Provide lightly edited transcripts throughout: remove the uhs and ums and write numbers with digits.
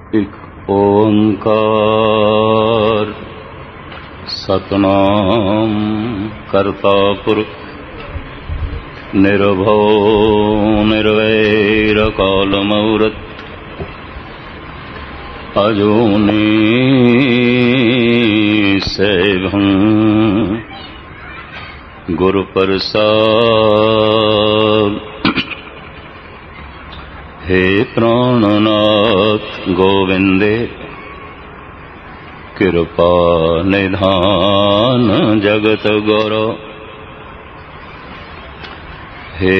एक ओंकार सतनाम करता पुरख निर्भव निर्वैर काल मूरत अजूनी सेवं गुरु प्रसाद। हे प्राणनाथ गोविंदे कृपा निधान जगत गौरव। हे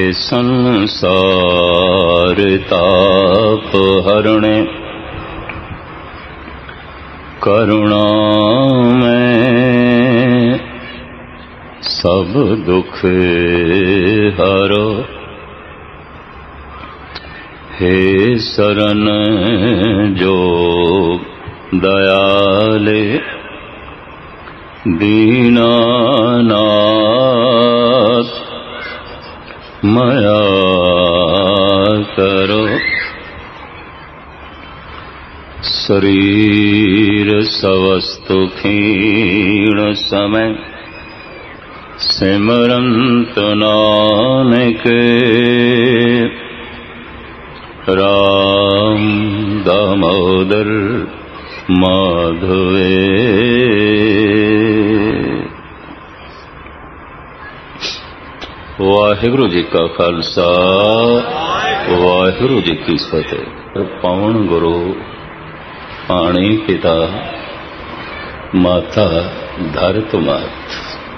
संसार ताप हरणे करुणा में सब दुख हरो। हे शरण जो दयाले दीनानाथ मया करो। शरीर सवस्तु क्षीण समय सिमरंत नानक राम दामोदर माधवे। वाहिगुरु जी का खालसा वाहिगुरु जी की फतेह। पवन गुरु पाणी पिता माता धरत मात।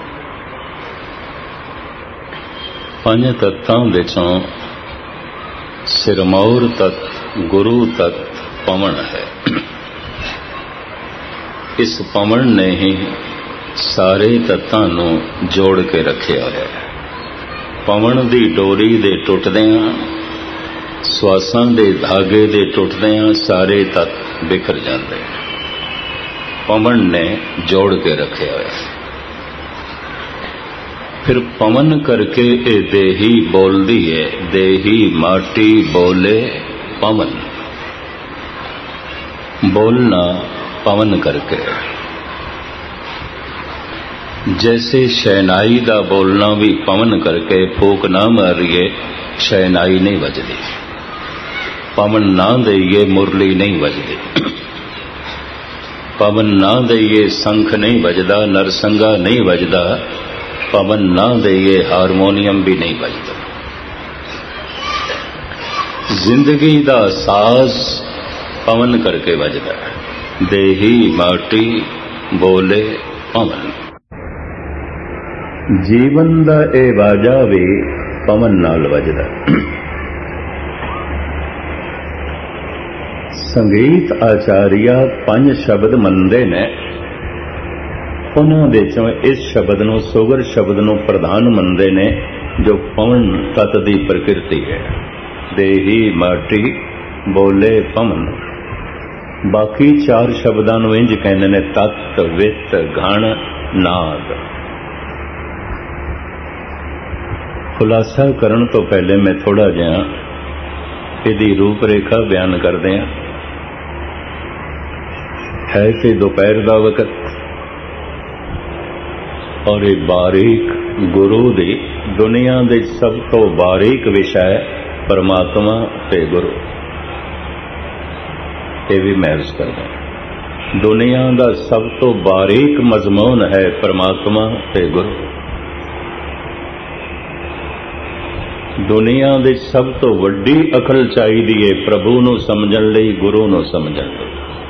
पंज तत्तां विचों सिरमौर तत्त गुरु तत्त पवन है। इस पवन ने ही सारे तत्तां नूं जोड़ के रखिया है। पवन दी डोरी दे टुटदियां श्वासां दे धागे दे टुटदियां सारे तत्त बिखर जाते। पवन ने जोड़ के रखिया है। फिर पवन करके ये देही बोलदी है। देही माटी बोले पवन। बोलना पवन करके। जैसे शहनाई दा बोलना भी पवन करके फूक ना मारिए शहनाई नहीं बजदी। पवन ना दईए मुरली नहीं बजदी। पवन ना दईए शंख नहीं बजदा नरसंगा नहीं बजदा। पवन ना दईए हारमोनियम भी नहीं बजता। जिंदगी दा साज पवन करके बजदा। देही माटी बोले पवन। जीवन दा ए बाजा भी पवन नाल बजदा। संगीत आचार्य पंज शब्द मनदे ने। उन्हां दे चों इस शब्द नूं सुगर शब्द नूं प्रधान मनदे ने जो पवन तत्त दी प्रकृति है। देही माटी बोले पवन। बाकी चार शब्दां नूं इंज कहंदे ने तत्त वित्त घण नाद। खुलासा करन तो पहले मैं थोड़ा जिहा इहदी रूपरेखा बयान कर दियां। है कि दोपहर दा वक्त और ये बारीक गुरु दी दुनिया दे सब तो बारीक विषय परमात्मा ते गुरु। ये भी महसूस करना। दुनिया का सब तो बारीक मजमून है परमात्मा ते गुरु। दुनिया दे सब तो वड्डी अकल चाहिदी है प्रभु नूं समझण लई गुरु नूं समझण लई।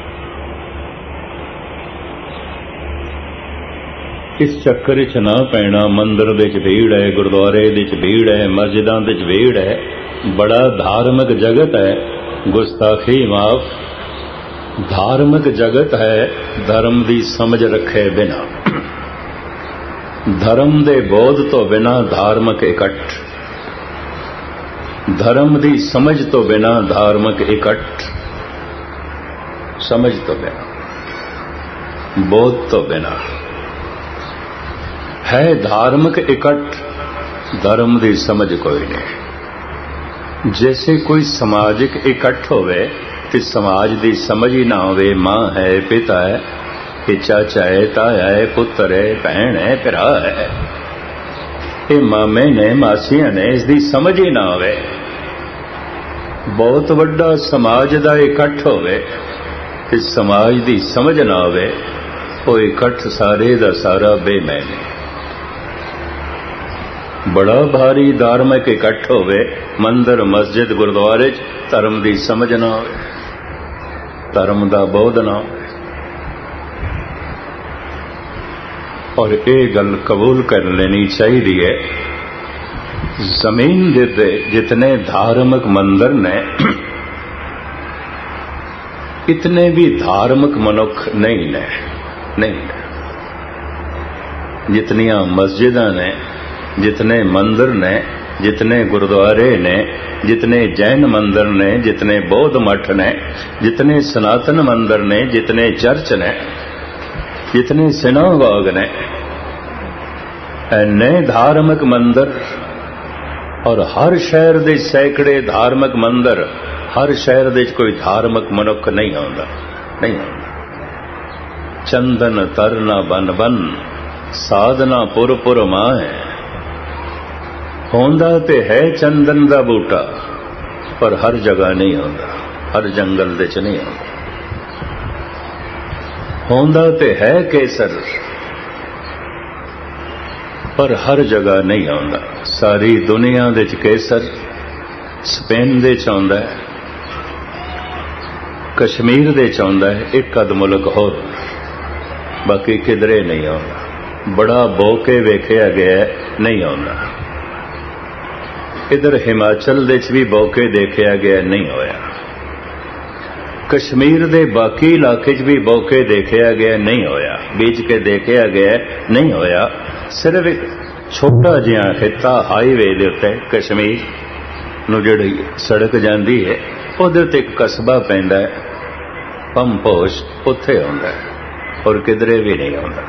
इस चक्कर च ना पैना। मंदिर दे च भीड़ है गुरुद्वारे दे च भीड़ है मस्जिदां दे च भीड़ है। बड़ा धार्मिक जगत है गुस्ताखी माफ। धार्मिक जगत है धर्म दी समझ रखे बिना। धर्म दे बोध तो बिना धार्मिक इकट्ठ। धर्म दी समझ तो बिना धार्मिक इकट्ठ। समझ तो बिना बोध तो बिना है धार्मिक इकट्ठ। धर्म दी समझ कोई नहीं। जैसे कोई समाजिक इकट्ठ होवे कि समाज की समझ ही ना होवे। मां है, पिता है, कि चाचा है, ताया है, पुत्र है, भैन है, भरा है, ये मामे ने, मासियां ने, इसकी समझ ही ना होवे। बहुत वड्डा समाज का इकट्ठ होवे कि समाज की समझ ना होवे, वो इकट्ठ सारे दा सारा बेमैन है। बड़ा भारी धार्मिक इकट्ठ होवे, मंदिर मस्जिद गुरुद्वारे धर्म की समझ ना होवे, धर्म का बोध ना होवे। और ये गल कबूल कर लेनी चाहिए, जमीन दे जितने धार्मिक मंदिर ने, इतने भी धार्मिक मनुख नहीं ने, नहीं। जितनियां मस्जिदां ने, जितने मंदिर ने, जितने गुरुद्वारे ने, जितने जैन मंदिर ने, जितने बौद्ध मठ ने, जितने सनातन मंदिर ने, जितने चर्च ने, जितने सिनागोग ने, नए धार्मिक मंदिर, और हर शहर दे सैकड़े धार्मिक मंदिर, हर शहर दे कोई धार्मिक मनुख नहीं आंदा, नहीं आंदा। चंदन तरना बन बन, साधना पुर पुर माए। होंदा ते है चंदन दा बूटा, पर हर जगह नहीं आंदा, हर जंगल दे च नहीं आंदा। होंदा ते है केसर, पर हर जगह नहीं आंदा। सारी दुनिया दे च केसर स्पेन दे च आंदा है, कश्मीर दे च आंदा है, एक अध मुल्क होर, बाकी किधरे नहीं आंदा। बड़ा बोके वेखिया गया नहीं आंदा। इधर हिमाचल दे च भी बोके देखिया गया नहीं होया, कश्मीर दे बाकी इलाके च भी बोके देखिया गया नहीं होया, बीच के देखिया गया नहीं होया। सिर्फ एक छोटा जिहा खिता हाईवे दे उत्ते कश्मीर नूं जिहड़ी सड़क जांदी है, उहदे उत्ते एक कस्बा पैंदा है पंपोश, उत्थे आउंदा है, और किधरे भी नहीं आउंदा।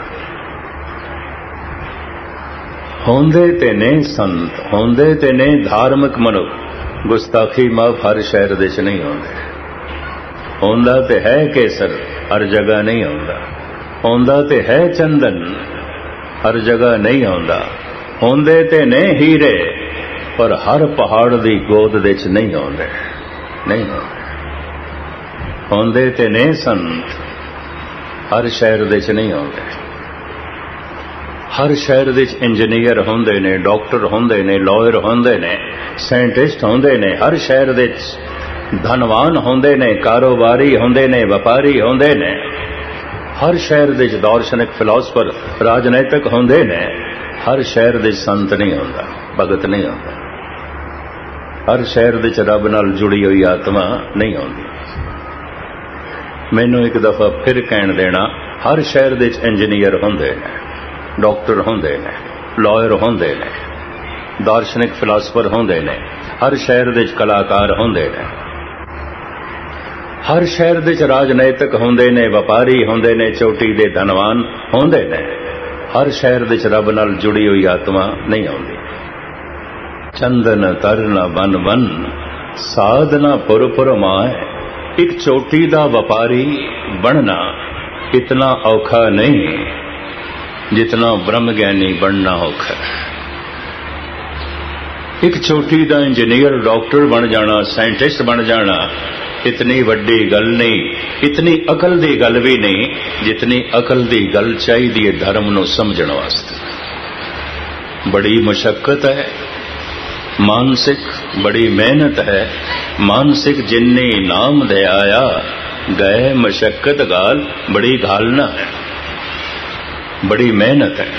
होंदे ते ने संत, होंदे ते ने धार्मिक मनुख, गुस्ताखी माफ हर शहर दे च नहीं आउंदे। होंदा ते है केसर, हर जगह नहीं आउंदा। होंदा ते है चंदन, हर जगह नहीं आउंदा। होंदे ते ने हीरे, पर हर पहाड़ दी गोद दे च नहीं आउंदे, नहीं आउंदे। होंदे ते ने संत, हर शहर दे च नहीं आउंदे। हर शहर दे च इंजीनियर होंदे ने, डॉक्टर होंदे ने, लॉयर होंदे ने, साइंटिस्ट होंदे ने। हर शहर दे च धनवान होंदे ने, कारोबारी होंदे ने, व्यापारी होंदे ने। हर शहर दे च दार्शनिक, फिलोसफर, राजनीतिक होंदे ने। हर शहर दे संत नहीं होंदा, भगत नहीं होंदा। हर शहर दे च रब नाल जुड़ी हुई आत्मा नहीं होंदी। मैनू एक दफा फिर कहण देना, हर शहर दे च इंजीनियर होंदे ने, डॉक्टर होंदे ने, लॉयर होंदे ने, दार्शनिक फिलोसफर होंदे ने। हर शहर दे च कलाकार होंदे ने। हर शहर दे च राजनीतिक होंदे ने, व्यापारी होंदे ने, चोटी दे धनवान होंदे ने। हर शहर दे च रब नाल जुड़ी हुई आत्मा नहीं आउंदी। चंदन तरना बन बन, साधना पुर पुर माए। एक चोटी दा व्यापारी बनना इतना औखा नहीं जितना ब्रह्म ज्ञानी बनना औखा है। एक चोटी दा इंजीनियर, डॉक्टर बन जाना, साइंटिस्ट बन जाना इतनी वड्डी गल नहीं, इतनी अकल दी गल भी नहीं जितनी अकल दी गल चाहिए धर्म नूं समझण वास्ते। बड़ी मुशक्कत है, मानसिक बड़ी मेहनत है। मानसिक जिन्नी नाम दे आया, गए मशक्कत गाल बड़ी घालना है, बड़ी मेहनत है।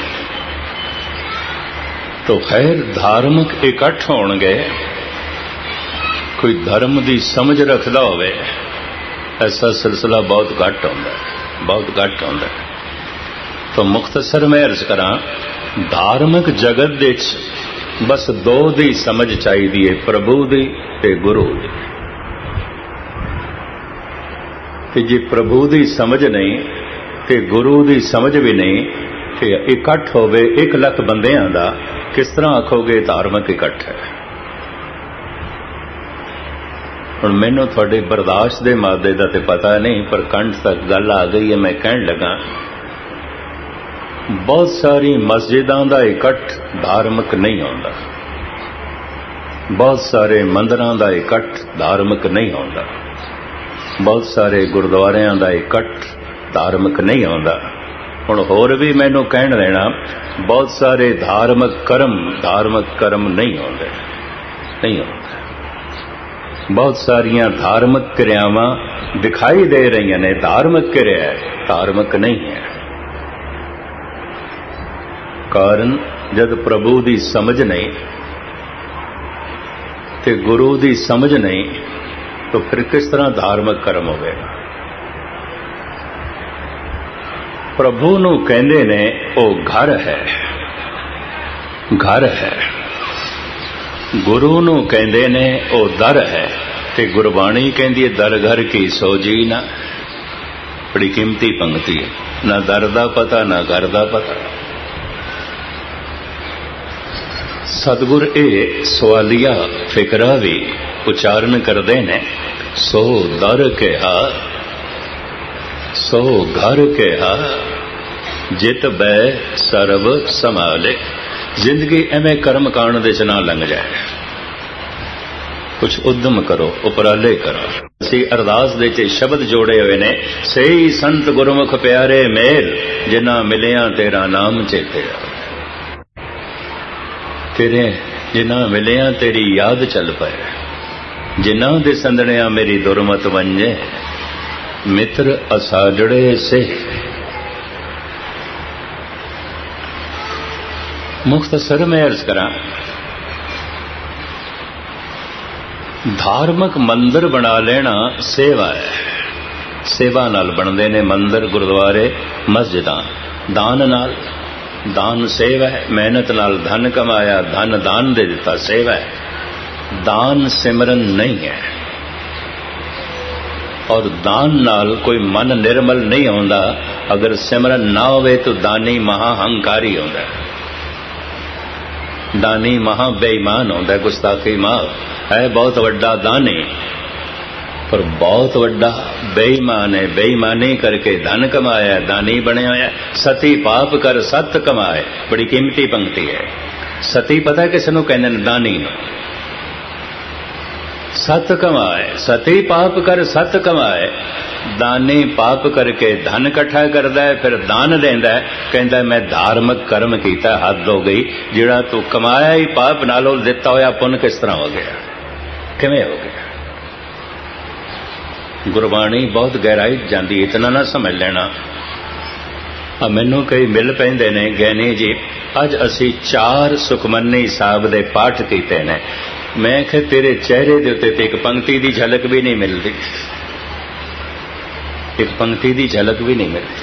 तो खैर धार्मिक इकट्ठ होणगे, कोई धर्म की समझ रखता होवे, ऐसा सिलसिला बहुत घट होंदा है, बहुत घट होंदा है। तो मुख्तसर मैं अर्ज करा, धार्मिक जगत दे बस दो दी समझ चाहिए, प्रभु दी ते गुरु दी। ते जे प्रभु दी समझ नहीं ते गुरु दी समझ भी नहीं, ते इकट्ठ होवे 1 लाख बंदियां दा, किस तरह आखोगे धार्मिक इकट्ठ है। ਹੁਣ ਮੈਨੂੰ ਤੁਹਾਡੇ ਬਰਦਾਸ਼ਤ ਦੇ ਮਾਦੇ ਦਾ ਤੇ ਪਤਾ ਨਹੀਂ, ਪਰ ਕੰਠ ਤੱਕ ਗੱਲ ਆ ਗਈ ਹੈ। ਮੈਂ ਕਹਿਣ ਲੱਗਾ, ਬਹੁਤ ਸਾਰੀ ਮਸਜਿਦਾਂ ਦਾ ਇਕੱਠ ਧਾਰਮਿਕ ਨਹੀਂ ਹੁੰਦਾ, ਬਹੁਤ ਸਾਰੇ ਮੰਦਰਾਂ ਦਾ ਇਕੱਠ ਧਾਰਮਿਕ ਨਹੀਂ ਹੁੰਦਾ, ਬਹੁਤ ਸਾਰੇ ਗੁਰਦੁਆਰਿਆਂ ਦਾ ਇਕੱਠ ਧਾਰਮਿਕ ਨਹੀਂ ਹੁੰਦਾ। ਹੁਣ ਹੋਰ ਵੀ ਮੈਨੂੰ ਕਹਿਣ ਦੇਣਾ, ਬਹੁਤ ਸਾਰੇ ਧਾਰਮਿਕ ਕਰਮ ਨਹੀਂ ਹੁੰਦੇ, ਨਹੀਂ ਹੁੰਦੇ। ਬਹੁਤ ਸਾਰੀਆਂ ਧਾਰਮਿਕ ਕਿਰਿਆਵਾਂ ਦਿਖਾਈ ਦੇ ਰਹੀਆਂ ਨੇ, ਧਾਰਮਿਕ ਕਿਰਿਆ ਹੈ, ਧਾਰਮਿਕ ਨਹੀਂ ਹੈ। ਕਾਰਨ ਜਦ ਪ੍ਰਭੂ ਦੀ ਸਮਝ ਨਹੀਂ ਤੇ ਗੁਰੂ ਦੀ ਸਮਝ ਨਹੀਂ, ਤਾਂ ਫਿਰ ਕਿਸ ਤਰ੍ਹਾਂ ਧਾਰਮਿਕ ਕਰਮ ਹੋਵੇਗਾ। ਪ੍ਰਭੂ ਨੂੰ ਕਹਿੰਦੇ ਨੇ ਉਹ ਘਰ ਹੈ, ਘਰ ਹੈ। ਗੁਰੂ ਨੂੰ ਕਹਿੰਦੇ ਨੇ ਉਹ ਦਰ ਹੈ, ਤੇ ਗੁਰਬਾਣੀ ਕਹਿੰਦੀ ਹੈ ਦਰ ਘਰ ਕੀ ਸੋਜੀ ਨਾ। ਬੜੀ ਕੀਮਤੀ ਪੰਕਤੀ ਹੈ, ਨਾ ਦਰ ਦਾ ਪਤਾ ਨਾ ਘਰ ਦਾ ਪਤਾ। ਸਤਿਗੁਰ ਇਹ ਸਵਾਲੀਆ ਫਿਕਰਾ ਵੀ ਉਚਾਰਨ ਕਰਦੇ ਨੇ, ਸੋ ਦਰ ਕਿਹਾ ਸੋ ਘਰ ਕਿਹਾ, ਜਿਤ ਬੈ ਸਰਬ ਸੰਭਾਲੇ। ਜ਼ਿੰਦਗੀ ਐਵੇਂ ਕਰਮ ਕਾਂਡ ਦੇ ਚ ਨਾ ਲੰਘ ਜਾਏ, ਕੁਛ ਉਦਮ ਕਰੋ, ਉਪਰਾਲੇ ਕਰੋ। ਅਸੀਂ ਅਰਦਾਸ ਦੇ ਚ ਸ਼ਬਦ ਜੋੜੇ ਹੋਏ ਨੇ, ਸਹੀ ਸੰਤ ਗੁਰਮੁਖ ਪਿਆਰੇ ਮੇਲ, ਜਿਨ੍ਹਾਂ ਮਿਲਿਆ ਤੇਰਾ ਨਾਮ ਚੇਤੇ ਆਵੇ। ਤੇਰੇ ਜਿਨ੍ਹਾਂ ਮਿਲਿਆ ਤੇਰੀ ਯਾਦ ਚੱਲ ਪਏ, ਜਿਨ੍ਹਾਂ ਦੇ ਸੰਦਣਿਆ ਮੇਰੀ ਦੁਰਮਤ ਵੰਜੇ, ਮਿੱਤਰ ਅਸਾਜੜੇ ਸੇ। ਮੁਖਤਸਰ ਮੈਂ ਅਰਜ਼ ਕਰਾਂ, ਧਾਰਮਿਕ ਮੰਦਰ ਬਣਾ ਲੈਣਾ ਸੇਵਾ ਹੈ। ਸੇਵਾ ਨਾਲ ਬਣਦੇ ਨੇ ਮੰਦਰ, ਗੁਰਦੁਆਰੇ, ਮਸਜਿਦਾਂ। ਦਾਨ ਨਾਲ, ਦਾਨ ਸੇਵਾ ਹੈ। ਮਿਹਨਤ ਨਾਲ ਧਨ ਕਮਾਇਆ, ਧਨ ਦਾਨ ਦੇ ਦਿੱਤਾ, ਸੇਵਾ ਹੈ। ਦਾਨ ਸਿਮਰਨ ਨਹੀਂ ਹੈ। ਔਰ ਦਾਨ ਨਾਲ ਕੋਈ ਮਨ ਨਿਰਮਲ ਨਹੀਂ ਹੁੰਦਾ। ਅਗਰ ਸਿਮਰਨ ਨਾ ਹੋਵੇ ਤਾਂ ਦਾਨੀ ਮਹਾ ਹੰਕਾਰੀ ਹੁੰਦਾ, ਦਾਨੀ ਮਹਾ ਬੇਈਮਾਨ ਹੁੰਦਾ, ਗੁਸਤਾਖੀ ਮਾਫ ਹੈ। ਬਹੁਤ ਵੱਡਾ ਦਾਨੀ ਪਰ ਬਹੁਤ ਵੱਡਾ ਬੇਈਮਾਨ ਹੈ। ਬੇਈਮਾਨੀ ਕਰਕੇ ਧਨ ਕਮਾਇਆ, ਦਾਨੀ ਬਣਿਆ ਹੋਇਆ। ਸਤੀ ਪਾਪ ਕਰ ਸਤ ਕਮਾਏ, ਬੜੀ ਕੀਮਤੀ ਪੰਕਤੀ ਹੈ। ਸਤੀ ਪਤਾ ਕਿਸ ਨੂੰ ਕਹਿੰਦੇ ਨੇ? ਦਾਨੀ ਨੂੰ। ਸਤ ਕਮਾਏ, ਸਤੀ ਪਾਪ ਕਰ ਸਤ ਕਮਾਏ। ਦਾਨੀ ਪਾਪ ਕਰਕੇ ਧਨ ਇਕੱਠਾ ਕਰਦਾ ਹੈ, ਫਿਰ ਦਾਨ ਦਿੰਦਾ ਹੈ, ਕਹਿੰਦਾ ਮੈਂ ਧਾਰਮਿਕ ਕਰਮ ਕੀਤਾ, ਹੱਦ ਹੋ ਗਈ। ਜਿਹੜਾ ਤੂੰ ਕਮਾਇਆ ਹੀ ਪਾਪ ਨਾਲੋਂ ਦਿੱਤਾ ਹੋਇਆ ਪੁੰਨ ਕਿਸ ਤਰ੍ਹਾਂ ਹੋ ਗਿਆ, ਕਿਵੇਂ ਹੋ ਗਿਆ? ਗੁਰਬਾਣੀ ਬਹੁਤ ਗਹਿਰਾਈ ਜਾਂਦੀ, ਇਤਨਾ ਨਾ ਸਮਝ ਲੈਣਾ। ਮੈਨੂੰ ਕਈ ਮਿਲ ਪੈਂਦੇ ਨੇ, ਗਿਆਨੀ ਜੀ ਅੱਜ ਅਸੀਂ 4 ਸੁਖਮਨੀ ਸਾਹਿਬ ਦੇ ਪਾਠ ਕੀਤੇ ਨੇ। ਮੈਂ ਕਿਹਾ ਤੇਰੇ ਚਿਹਰੇ ਦੇ ਉੱਤੇ ਤੇ ਇੱਕ ਪੰਕਤੀ ਦੀ ਝਲਕ ਵੀ ਨਹੀਂ ਮਿਲਦੀ, ਇੱਕ ਪੰਕਤੀ ਦੀ ਝਲਕ ਵੀ ਨਹੀਂ ਮਿਲਦੀ।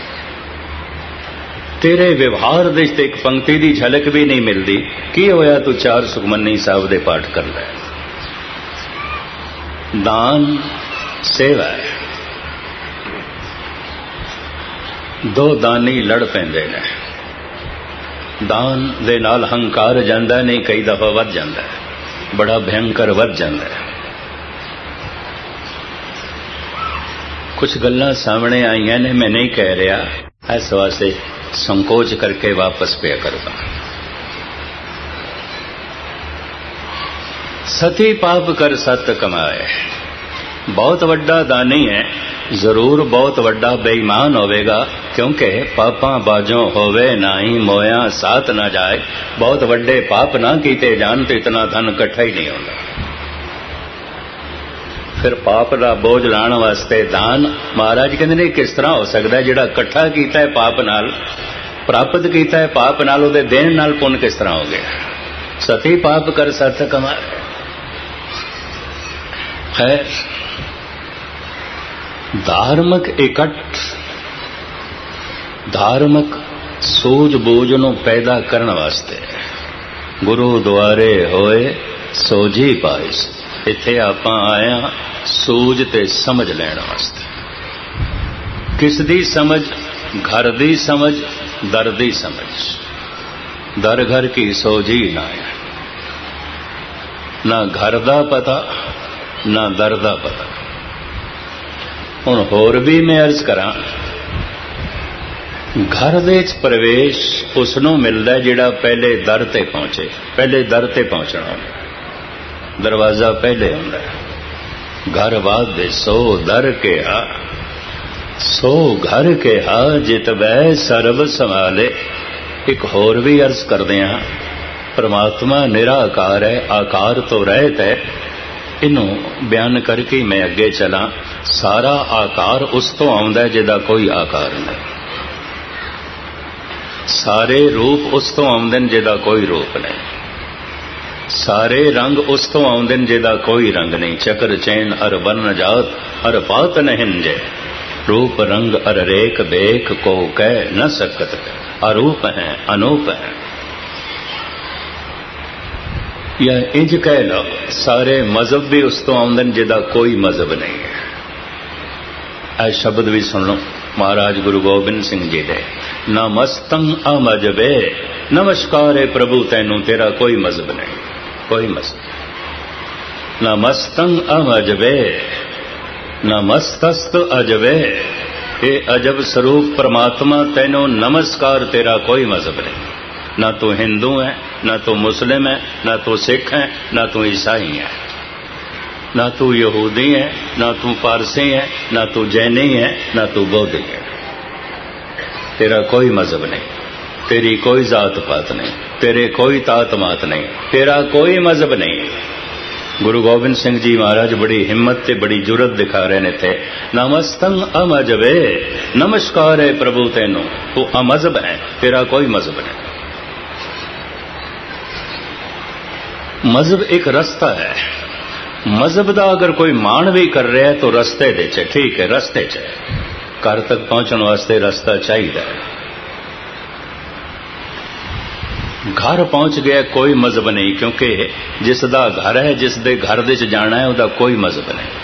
ਤੇਰੇ ਵਿਵਹਾਰ ਦੇ ਵਿੱਚ ਇੱਕ ਪੰਕਤੀ ਦੀ ਝਲਕ ਵੀ ਨਹੀਂ ਮਿਲਦੀ। ਕੀ ਹੋਇਆ ਤੂੰ 4 ਸੁਖਮਨੀ ਸਾਹਿਬ ਦੇ ਪਾਠ ਕਰ ਲੈ? ਦਾਨ ਸੇਵਾ ਹੈ। 2 ਦਾਨੀ ਲੜ ਪੈਂਦੇ ਨੇ, ਦਾਨ ਦੇ ਨਾਲ ਹੰਕਾਰ ਜਾਂਦਾ ਨਹੀਂ, ਕਈ ਦਫਾ ਵੱਧ ਜਾਂਦਾ ਹੈ, ਬੜਾ ਭਿਅੰਕਰ ਵੱਧ ਜਾਂਦਾ ਹੈ। ਕੁਝ ਗੱਲਾਂ ਸਾਹਮਣੇ ਆਈਆਂ ਨੇ, ਮੈਂ ਨਹੀਂ ਕਹਿ ਰਿਹਾ, ਇਸ ਵਾਸਤੇ ਸੰਕੋਚ ਕਰਕੇ ਵਾਪਸ ਪਿਆ ਕਰਦਾ। ਸਤੀ ਪਾਪ ਕਰ ਸਤ ਕਮਾਏ। ਬਹੁਤ ਵੱਡਾ ਦਾਨੀ ਹੈ, ਜ਼ਰੂਰ ਬਹੁਤ ਵੱਡਾ ਬੇਈਮਾਨ ਹੋਵੇਗਾ, ਕਿਉਂਕਿ ਪਾਪਾਂ ਬਾਝੋਂ ਹੋਵੇ ਨਹੀਂ ਮੋਇਆ ਸਾਥ ਨਾ ਜਾਏ। ਬਹੁਤ ਵੱਡੇ ਪਾਪ ਨਾ ਕੀਤੇ ਜਾਣ ਤੇ ਇਤਨਾ ਧਨ ਇਕੱਠਾ ਹੀ ਨਹੀਂ ਹੁੰਦਾ। ਫਿਰ ਪਾਪ ਦਾ ਬੋਝ ਲਾਣ ਵਾਸਤੇ ਦਾਨ। ਮਹਾਰਾਜ ਕਹਿੰਦੇ ਨੇ ਕਿਸ ਤਰ੍ਹਾਂ ਹੋ ਸਕਦਾ? ਜਿਹੜਾ ਇਕੱਠਾ ਕੀਤਾ ਹੈ ਪਾਪ ਨਾਲ, ਪ੍ਰਾਪਤ ਕੀਤਾ ਹੈ ਪਾਪ ਨਾਲ, ਉਹਦੇ ਦੇਣ ਨਾਲ ਪੁੰਨ ਕਿਸ ਤਰ੍ਹਾਂ ਹੋ ਗਿਆ? ਸਤੀ ਪਾਪ ਕਰ ਸਤ ਕਮਾਏ। ਖੈਰ, ਧਾਰਮਿਕ ਇਕੱਠ, ਧਾਰਮਿਕ ਸੂਝ-ਬੂਝ ਨੂੰ ਪੈਦਾ ਕਰਨ ਵਾਸਤੇ ਗੁਰੂ ਦੁਆਰੇ ਹੋਏ ਸੋਝੀ ਪਾਇਸ। ਇੱਥੇ ਆਪਾਂ ਆਏ ਹਾਂ ਸੂਝ ਤੇ ਸਮਝ ਲੈਣ ਵਾਸਤੇ। ਕਿਸ ਦੀ ਸਮਝ? ਘਰ ਦੀ ਸਮਝ, ਦਰ ਦੀ ਸਮਝ। ਦਰ ਘਰ ਕੀ ਸੋਝੀ ਨਾ ਹੈ, ਨਾ ਘਰ ਦਾ ਪਤਾ ना दर दा पता। हुण होर भी मैं अर्ज करां, घर दे च प्रवेश उसनों मिलदा जिहड़ा पहले दर ते पहुंचे। पहले दर ते पहुंचना, दरवाजा पहले हुंदा है। घर वादे सो दर के हा, सो घर के हा, जित वै सर्व संभाले। एक होर भी अर्ज करदे हां, परमात्मा निराकार है, आकार तो रहत है। इनू बयान करके मैं अगे चला। सारा आकार उस तो आउंदा है जिहदा कोई आकार नहीं, सारे रूप उस तो आउंदे ने जिहदा कोई रूप नहीं, सारे रंग उस तो आउंदे ने जिहदा कोई रंग नहीं। चक्र चैन अर वर्ण जात अर पात नहिंजे, रूप रंग अर रेख बेख को कह न सकत। अरूप है, अनूप है। या इंज कह लो, सारे मजहब भी उस तो आउंदे ने जिहदा कोई मजहब नहीं है। ऐ शब्द भी सुन लो महाराज गुरु गोबिंद सिंह जी दे। नमस्तं अमजबे, नमस्कार है प्रभु तैनू, तेरा कोई मजहब नहीं, कोई मजहब। नमस्तं अमजबे, नमस्तस्त अजबे। ये अजब स्वरूप परमात्मा तैनू नमस्कार, तेरा कोई मजहब नहीं। ना तू हिंदू है, ना तू मुस्लिम है, ना तू सिख है, ना तू ईसाई है, ना तू यहूदी है, ना तू पारसी है, ना तू जैनी है, ना तू बौद्ध है। तेरा कोई मजहब नहीं, तेरी कोई जात पात नहीं, तेरे कोई तात मात नहीं, तेरा कोई मजहब नहीं। गुरु गोबिंद सिंह जी महाराज बड़ी हिम्मत ते बड़ी जुरत दिखा रहे ने थे। नमस्तं अमजबे, नमस्कार है प्रभु तेनू, तू अमजहब है, तेरा कोई मजहब नहीं। मजहब एक रास्ता है। मजहब का अगर कोई मान भी कर रहा है तो रस्ते दे च, ठीक है, रस्ते च घर तक पहुंचने वास्ते रास्ता चाहिए। घर पहुंच गया कोई मजहब नहीं, क्योंकि जिसदा घर है, जिसदे घर दे च जाना है, उसदा कोई मजहब नहीं।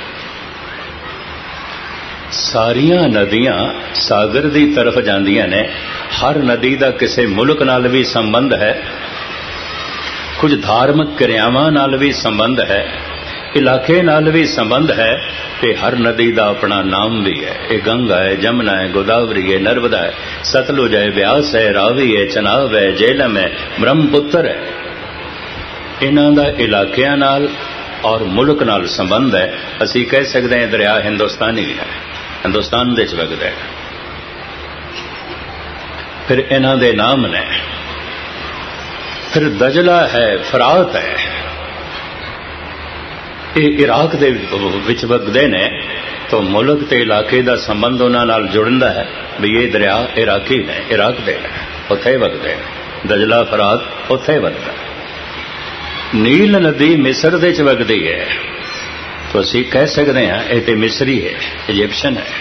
सारियां नदियां सागर की तरफ जांदियां ने। हर नदी का किसी मुल्क नाल भी संबंध है, कुछ धार्मिक क्रियावां नाल भी संबंध है, इलाके नाल भी संबंध है। ते हर नदी का अपना नाम भी है। ये गंगा है, जमुना है, गोदावरी है, नर्मदा है, सतलुज है, ब्यास है, रावी है, चनाब है, जेलम है, ब्रह्मपुत्र है। इन्हां दा इलाकियां नाल और मुल्क नाल संबंध है। असी कह सकते हैं दरिया हिंदुस्तानी है, हिंदुस्तान दे च वगदा है। फिर इन्हां दे नाम ने। फिर दजला है, फरात है, ये इराक दे विच वगदे ने। तो मुल्क ते इलाके का संबंध उन्हां नाल जुड़दा है भी ये दरिया इराकी ने, इराक दे ने, उत्थे वगदे ने। दजला फरात उत्थे वगदा। नील नदी मिस्र दे च वगदी है, तो असी कह सकते हैं ये तो मिस्री है, इजिप्शियन है,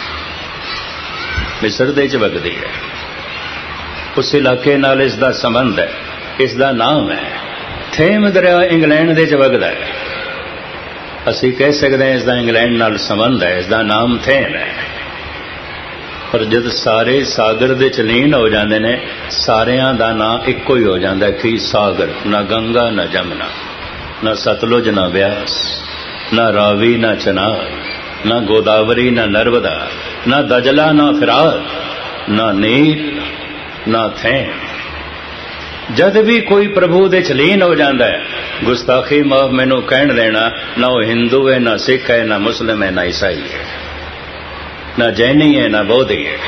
मिस्र दे च वगदी है। उस इलाके नाल इसका संबंध है, इसका नाम है। थेम दरिया इंग्लैंड दे च वगदा है, असी कह सकते हैं इसका इंग्लैंड नाल संबंध है, इसका नाम थेम है। पर जब सारे सागर दे च लीन हो जाते हैं, सारियां दा नाम इक्को ही हो जाता है कि सागर। ना गंगा, ना जमुना, ना सतलुज, ना ब्यास, ना रावी, ना चनाब, ना गोदावरी, ना नर्मदा, ना दजला, ना फिरात, ना नील, ना थेम। जद भी कोई प्रभु दे च लीन हो जाता है, गुस्ताखी माफ मैनू कहन देना, ना वो हिंदू है, ना सिख है, ना मुस्लिम है, ना ईसाई है, ना जैनी है, ना बौद्धी है,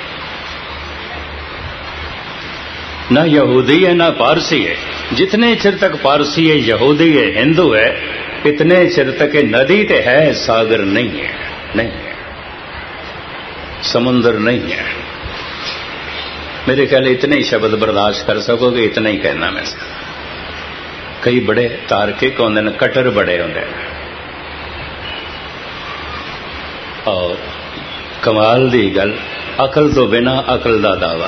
ना यहूदी है, ना पारसी है। जितने चिर तक पारसी है, यहूदी है, हिंदू है, इतने चिर तक नदी ते है, सागर नहीं है, नहीं है, समुद्र नहीं है। मेरे ख्याल इतने ही शब्द बर्दाश्त कर सकोगे, इतना ही कहना मैं। कई बड़े तार्किक होंदे ने, कट्टर बड़े होंदे ने, और कमाल दी गल, अकल तो बिना अकल दा दावा।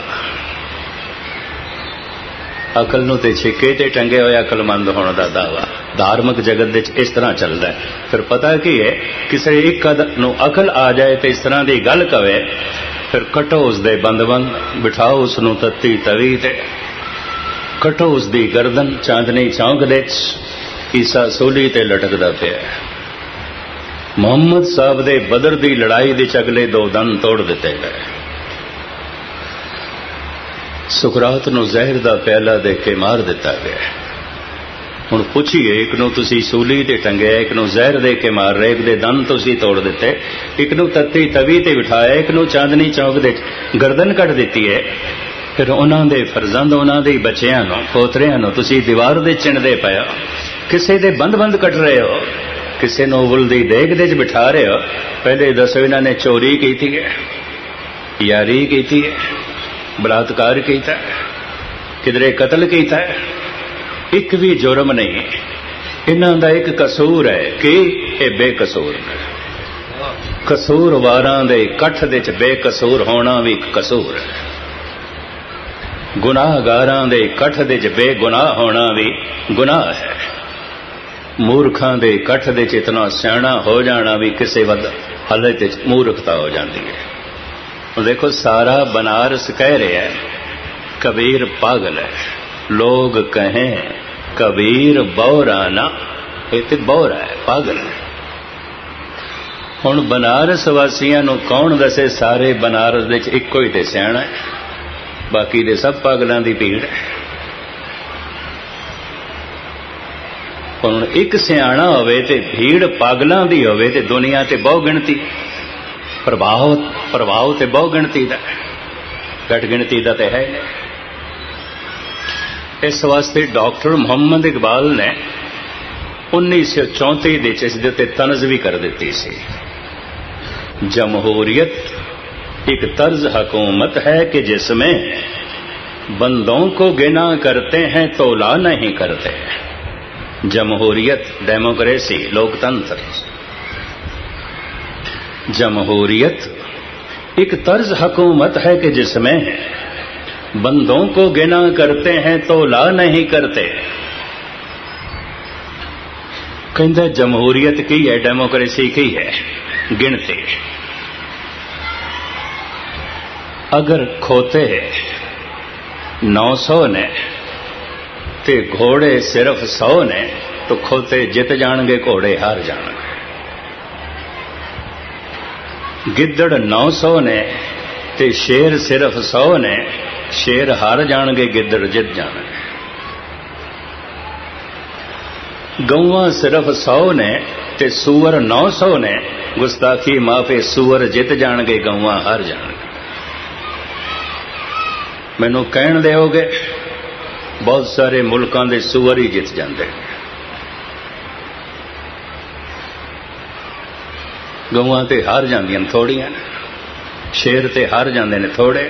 अकल नूं ते छिके ते टंगे होए अकलमंद होने का दावा धार्मिक जगत दे इस तरह चलता है। फिर पता की है, किसी एक नूं अकल आ जाए तो इस तरह की गल कवे, फिर कटो उसदे बंद बिठाओ उसनूं तत्ती तवी ते, कटो उसदी गर्दन चांदनी चौंक दे ईसा सूली ते लटकदा पिया। ਮੁਹੰਮਦ ਸਾਹਿਬ ਦੇ ਬਦਰ ਦੀ ਲੜਾਈ ਦੇ ਅਗਲੇ 2 ਦੰਦ ਤੋੜ ਦਿੱਤੇ ਗਏ। ਸੁਕਰਾਤ ਨੂੰ ਜ਼ਹਿਰ ਦਾ ਪਿਆਲਾ ਦੇ ਕੇ ਮਾਰ ਦਿੱਤਾ ਗਿਆ। ਹੁਣ ਪੁੱਛੀਏ, ਇੱਕ ਨੂੰ ਤੁਸੀਂ ਸੂਲੀ ਤੇ ਟੰਗਿਆ, ਇੱਕ ਨੂੰ ਜ਼ਹਿਰ ਦੇ ਕੇ ਮਾਰ ਰਹੇ, ਇੱਕ ਦੇ ਦੰਦ ਤੁਸੀਂ ਤੋੜ ਦਿੱਤੇ, ਇੱਕ ਨੂੰ ਤੱਤੀ ਤਵੀ ਤੇ ਬਿਠਾਇਆ, ਇੱਕ ਨੂੰ ਚਾਂਦਨੀ ਚੌਕ ਦੇ ਗਰਦਨ ਕੱਟ ਦਿੱਤੀ ਹੈ। ਫਿਰ ਉਹਨਾਂ ਦੇ ਫਰਜ਼ੰਦ, ਉਹਨਾਂ ਦੇ ਬੱਚਿਆਂ ਨੂੰ, ਪੋਤਰਿਆਂ ਨੂੰ ਤੁਸੀਂ ਦੀਵਾਰ ਦੇ ਚਿਣਦੇ ਪਏ ਹੋ, ਕਿਸੇ ਦੇ ਬੰਦ ਕੱਟ ਰਹੇ ਹੋ, ਕਿਸੇ ਨੂੰ ਉਬਲ ਦੀ ਦੇਗ ਦੇ 'ਚ ਬਿਠਾ ਰਹੇ ਹੋ। ਪਹਿਲੇ ਦੱਸੋ, ਇਹਨਾਂ ਨੇ ਚੋਰੀ ਕੀਤੀ ਹੈ, ਯਾਰੀ ਕੀਤੀ ਹੈ, ਬਲਾਤਕਾਰ ਕੀਤਾ, ਕਿਧਰੇ ਕਤਲ ਕੀਤਾ ਹੈ? ਇੱਕ ਵੀ ਜੁਰਮ ਨਹੀਂ। ਇਹਨਾਂ ਦਾ ਇੱਕ ਕਸੂਰ ਹੈ ਕਿ ਇਹ ਬੇਕਸੂਰ ਨੇ। ਕਸੂਰਵਾਰਾਂ ਦੇ ਇਕੱਠ ਦੇ 'ਚ ਬੇਕਸੂਰ ਹੋਣਾ ਵੀ ਇੱਕ ਕਸੂਰ ਹੈ। ਗੁਨਾਹਗਾਰਾਂ ਦੇ ਇਕੱਠ ਦੇ 'ਚ ਬੇਗੁਨਾਹ ਹੋਣਾ ਵੀ ਗੁਨਾਹ ਹੈ। ਮੂਰਖਾਂ ਦੇ ਇਕੱਠ ਦੇ 'ਚ ਇਤਨਾ ਸਿਆਣਾ ਹੋ ਜਾਣਾ ਵੀ ਕਿਸੇ ਵੱਧ ਹਾਲਤ 'ਚ ਮੂਰਖਤਾ ਹੋ ਜਾਂਦੀ ਹੈ। ਹੁਣ ਦੇਖੋ, ਸਾਰਾ ਬਨਾਰਸ ਕਹਿ ਰਿਹਾ ਕਬੀਰ ਪਾਗਲ ਹੈ। ਲੋग कहें कबीर बौरा ना, ये तो बौरा है, पागल है। हुण बनारस वासियां नूं कौन दसे सारे बनारस दे च इक्को ही ते सियाणा है, बाकी दे सब पागलां दी भीड़ है। हुण एक सियाणा होवे ते भीड़ पागलां दी होवे ते दुनिया ते बहु गिणती, प्रभाव ते बहु गिणती दा, घट गिणती दा ते है नहीं। इस वास्ते डॉक्टर मुहम्मद इकबाल ने 1934 ਦੇ ਇਸ ਦੇ ਉੱਤੇ ਤਨਜ਼ ਵੀ ਕਰ ਦਿੱਤੀ ਸੀ। जमहूरियत एक तर्ज हुकूमत है कि जिसमें बंदों को गिना करते हैं तोला नहीं करते। जमहूरियत, डेमोक्रेसी, लोकतंत्र। जमहूरियत एक तर्ज हुकूमत है कि जिसमें बंदों को गिना करते हैं तो ला नहीं करते। कहते जमहूरियत की है, डेमोक्रेसी की है गिनती। अगर खोते 900 ने ते घोड़े सिर्फ 100 ने तो खोते जित जाणगे, घोड़े हार जाणगे। गिद्दड़ 900 ने ते शेर सिर्फ 100 ने, शेर हार जाणगे, गिद्दड़ जित जाणगे। गौवां सिर्फ 100 ने ते सूअर 900 ने, गुस्ताखी माफे सूअर जित जाणगे, गौवां हार जाणगे। मैनू कहण दिओगे बहुत सारे मुल्कां दे सूअर ही जित जांदे, गौवां ते हार जांदियां थोड़ियां, शेर ते हार जांदे ने थोड़े।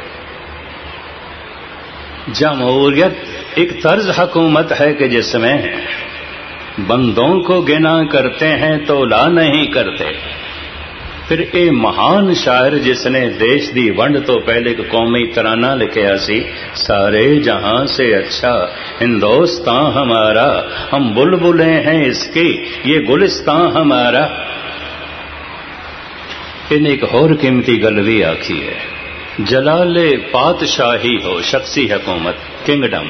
जमहूरियत एक तर्ज हुकूमत है कि जिसमें बंदों को गिना करते हैं तो ला नहीं करते। फिर ये महान शायर जिसने देश दी वंड तो पहले एक कौमी तराना लिखा सी, सारे जहां से अच्छा हिंदुस्तान हमारा, हम बुलबुलें हैं इसकी, ये गुलिस्तान हमारा। इन्हें एक होर कीमती गल भी आखी है, जलाले पातशाही हो शख्सी हुकूमत, किंगडम।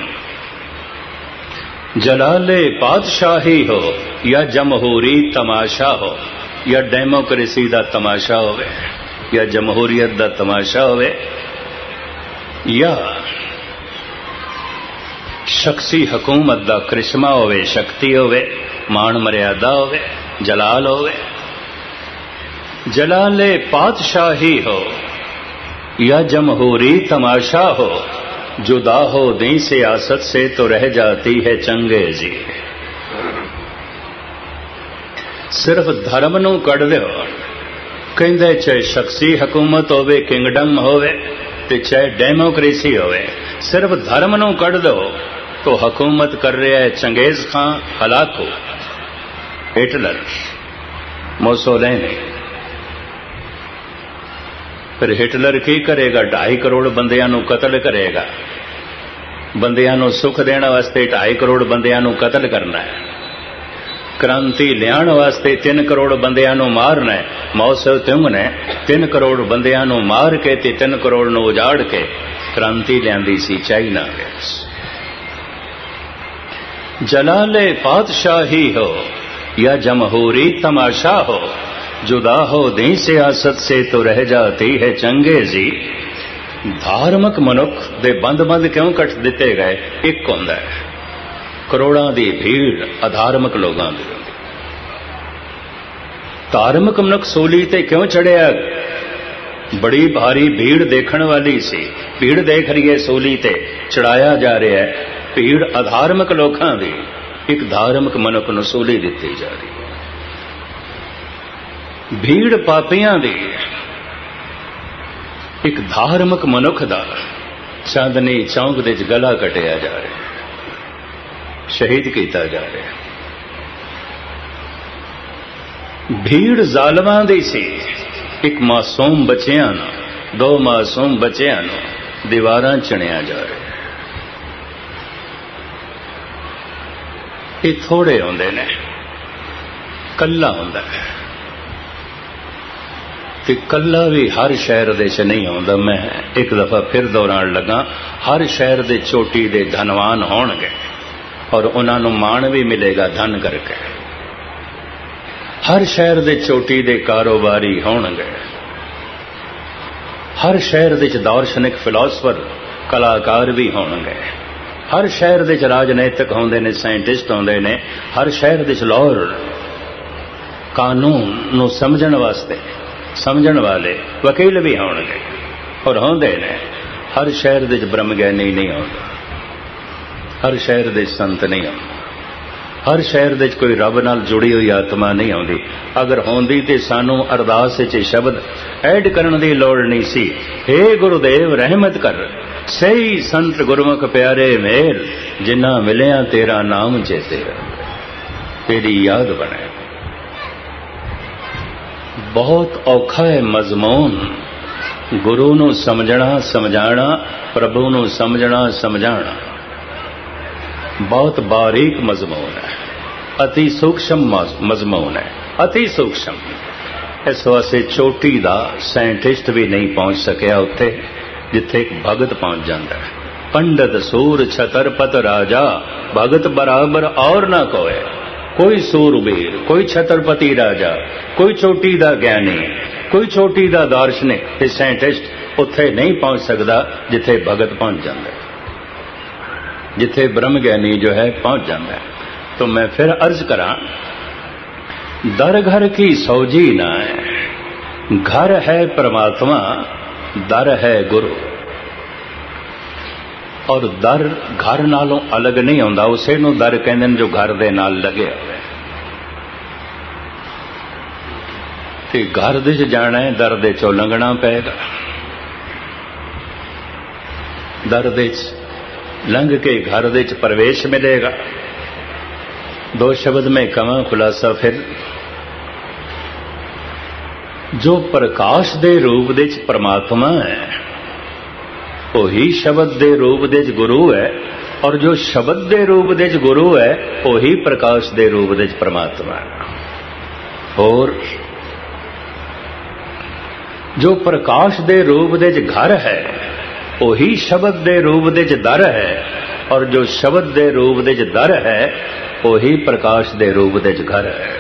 जलाले पातशाही हो या जमहूरी तमाशा हो, या डेमोक्रेसी दा तमाशा होवे, या जमहूरियत दा तमाशा होवे, या शख्सी हुकूमत दा करिश्मा होवे, शक्ति होवे, मान मर्यादा होवे, जलाल होवे। जलाले पातशाही हो या जमहूरी तमाशा हो, जुदा हो दी सियासत से तो रह जाती है चंगेजी। सिर्फ धर्म नूं कढ दिओ, कहंदे चाहे शख्सी हुकूमत होवे, किंगडम होवे, ते चाहे डेमोक्रेसी होवे, सिर्फ धर्म नूं कढ दो तो हुकूमत कर रहा है Genghis Khan, Hulagu, Hitler, Mussolini. फिर हिटलर की करेगा? 2.5 करोड़ बंदियां नूं कतल करेगा। बंदियां नूं सुख देने वास्ते 2.5 करोड़ बंदियां नूं कतल करना है। क्रांति लियाण वास्ते 3 करोड़ बंदियां नूं मारना है। माओ से तुंग ने 3 करोड़ बंदियां नूं मार के ते 3 करोड़ नूं उजाड़ के क्रांति लियांदी सी चाइना विच। जलाले पातशाही हो या जमहूरी तमाशा हो, जुदा हो दी सियासत से तो रह जाती है चंगेजी। धार्मिक मनुख दे बंद बंद क्यों कट दिते गए? एक होंदा है करोड़ां दी भीड़ अधार्मिक लोगां दी। धार्मिक मनुख सूली ते क्यों चढ़िया? बड़ी भारी भीड़ देखण वाली सी, भीड़ देख रही है सूली ते, चढ़ाया जा रहा है। भीड़ अधार्मिक लोकां दी, एक धार्मिक मनुख नूं सूली दित्ती जा रही है। भीड़ पापियां दी, एक धार्मिक मनुख दा चांदनी चौंक दे च गला कटिया जा रहा, शहीद किया जा रहा। भीड़ जालमां दी सी, एक मासूम बच्चियां नूं, दो मासूम बच्चियां नूं दीवारां चणिया जा रहा। ये थोड़े होंदे ने, कल्ला होंदा है ते कल्ला भी हर शहर दे च नहीं आउंदा। मैं एक दफा फिर दोहराण लगा, हर शहर दे चोटी दे धनवान होणगे और उन्हां नूं माण भी मिलेगा धन करके। हर शहर दे चोटी दे कारोबारी होणगे, हर शहर दे च दार्शनिक फिलोसफर कलाकार भी होणगे, हर शहर दे च राजनीतिक होंदे ने, साइंटिस्ट होंदे ने, हर शहर दे च लॉयर कानून नूं समझण वास्ते समझण वाले वकील भी होणगे और होंदे ने। हर शहर दे च ब्रह्म ज्ञानी नहीं होंदा, हर शहर दे संत नहीं होंदा, हर शहर दे च कोई रब नाल जुड़ी हुई आत्मा नहीं आउंदी। अगर होंदी ते सानू अरदास च शब्द ऐड करन दी लोड़ नहीं सी। हे गुरुदेव रहमत कर, सही संत गुरमुख प्यारे मेल, जिन्ना मिलिया तेरा नाम चेते, तेरी याद बने। बहुत औखा है मजमून गुरु नूं समझना समझाना, प्रभु नूं समझना समझाना। बहुत बारीक मजमून है, अति सूक्ष्म मजमून है, अति सूक्ष्म। इस वास्ते चोटी दा साइंटिस्ट भी नहीं पहुंच सकिया उत्थे जिथे एक भगत पहुंच जाता है। पंडित सूर छतरपत राजा, भगत बराबर और ना कोई। कोई सूरबीर, कोई छतरपति राजा, कोई चोटी दा ज्ञानी, कोई चोटी दा दार्शनिक ते साइंटिस्ट उत्थे नहीं पहुंच सकता जिथे भगत पहुंच जाता है, जिथे ब्रह्म ज्ञानी जो है पहुंच जाता है। तो मैं फिर अर्ज करा, दर घर की सौजी ना है, घर है परमात्मा, दर है गुरु। और दर घर नालों अलग नहीं होंदा, उसे नूं दर कहंदे ने जो घर दे नाल लगे होवे। ते घर दे च जाना है, दर दे चों लंघना पेगा। दर दे च लंघ के घर दे च प्रवेश मिलेगा। दो शब्द में कहां खुलासा फिर, जो प्रकाश दे रूप दे च परमात्मा है वही शब्द दे रूप दे च गुरु है, और जो शब्द दे रूप दे च गुरु है वही प्रकाश दे रूप दे च परमात्मा है। और जो प्रकाश दे रूप दे च घर है वही शब्द दे रूप दे च दर है, और जो शब्द दे रूप दे च दर है वही प्रकाश दे रूप दे च घर है।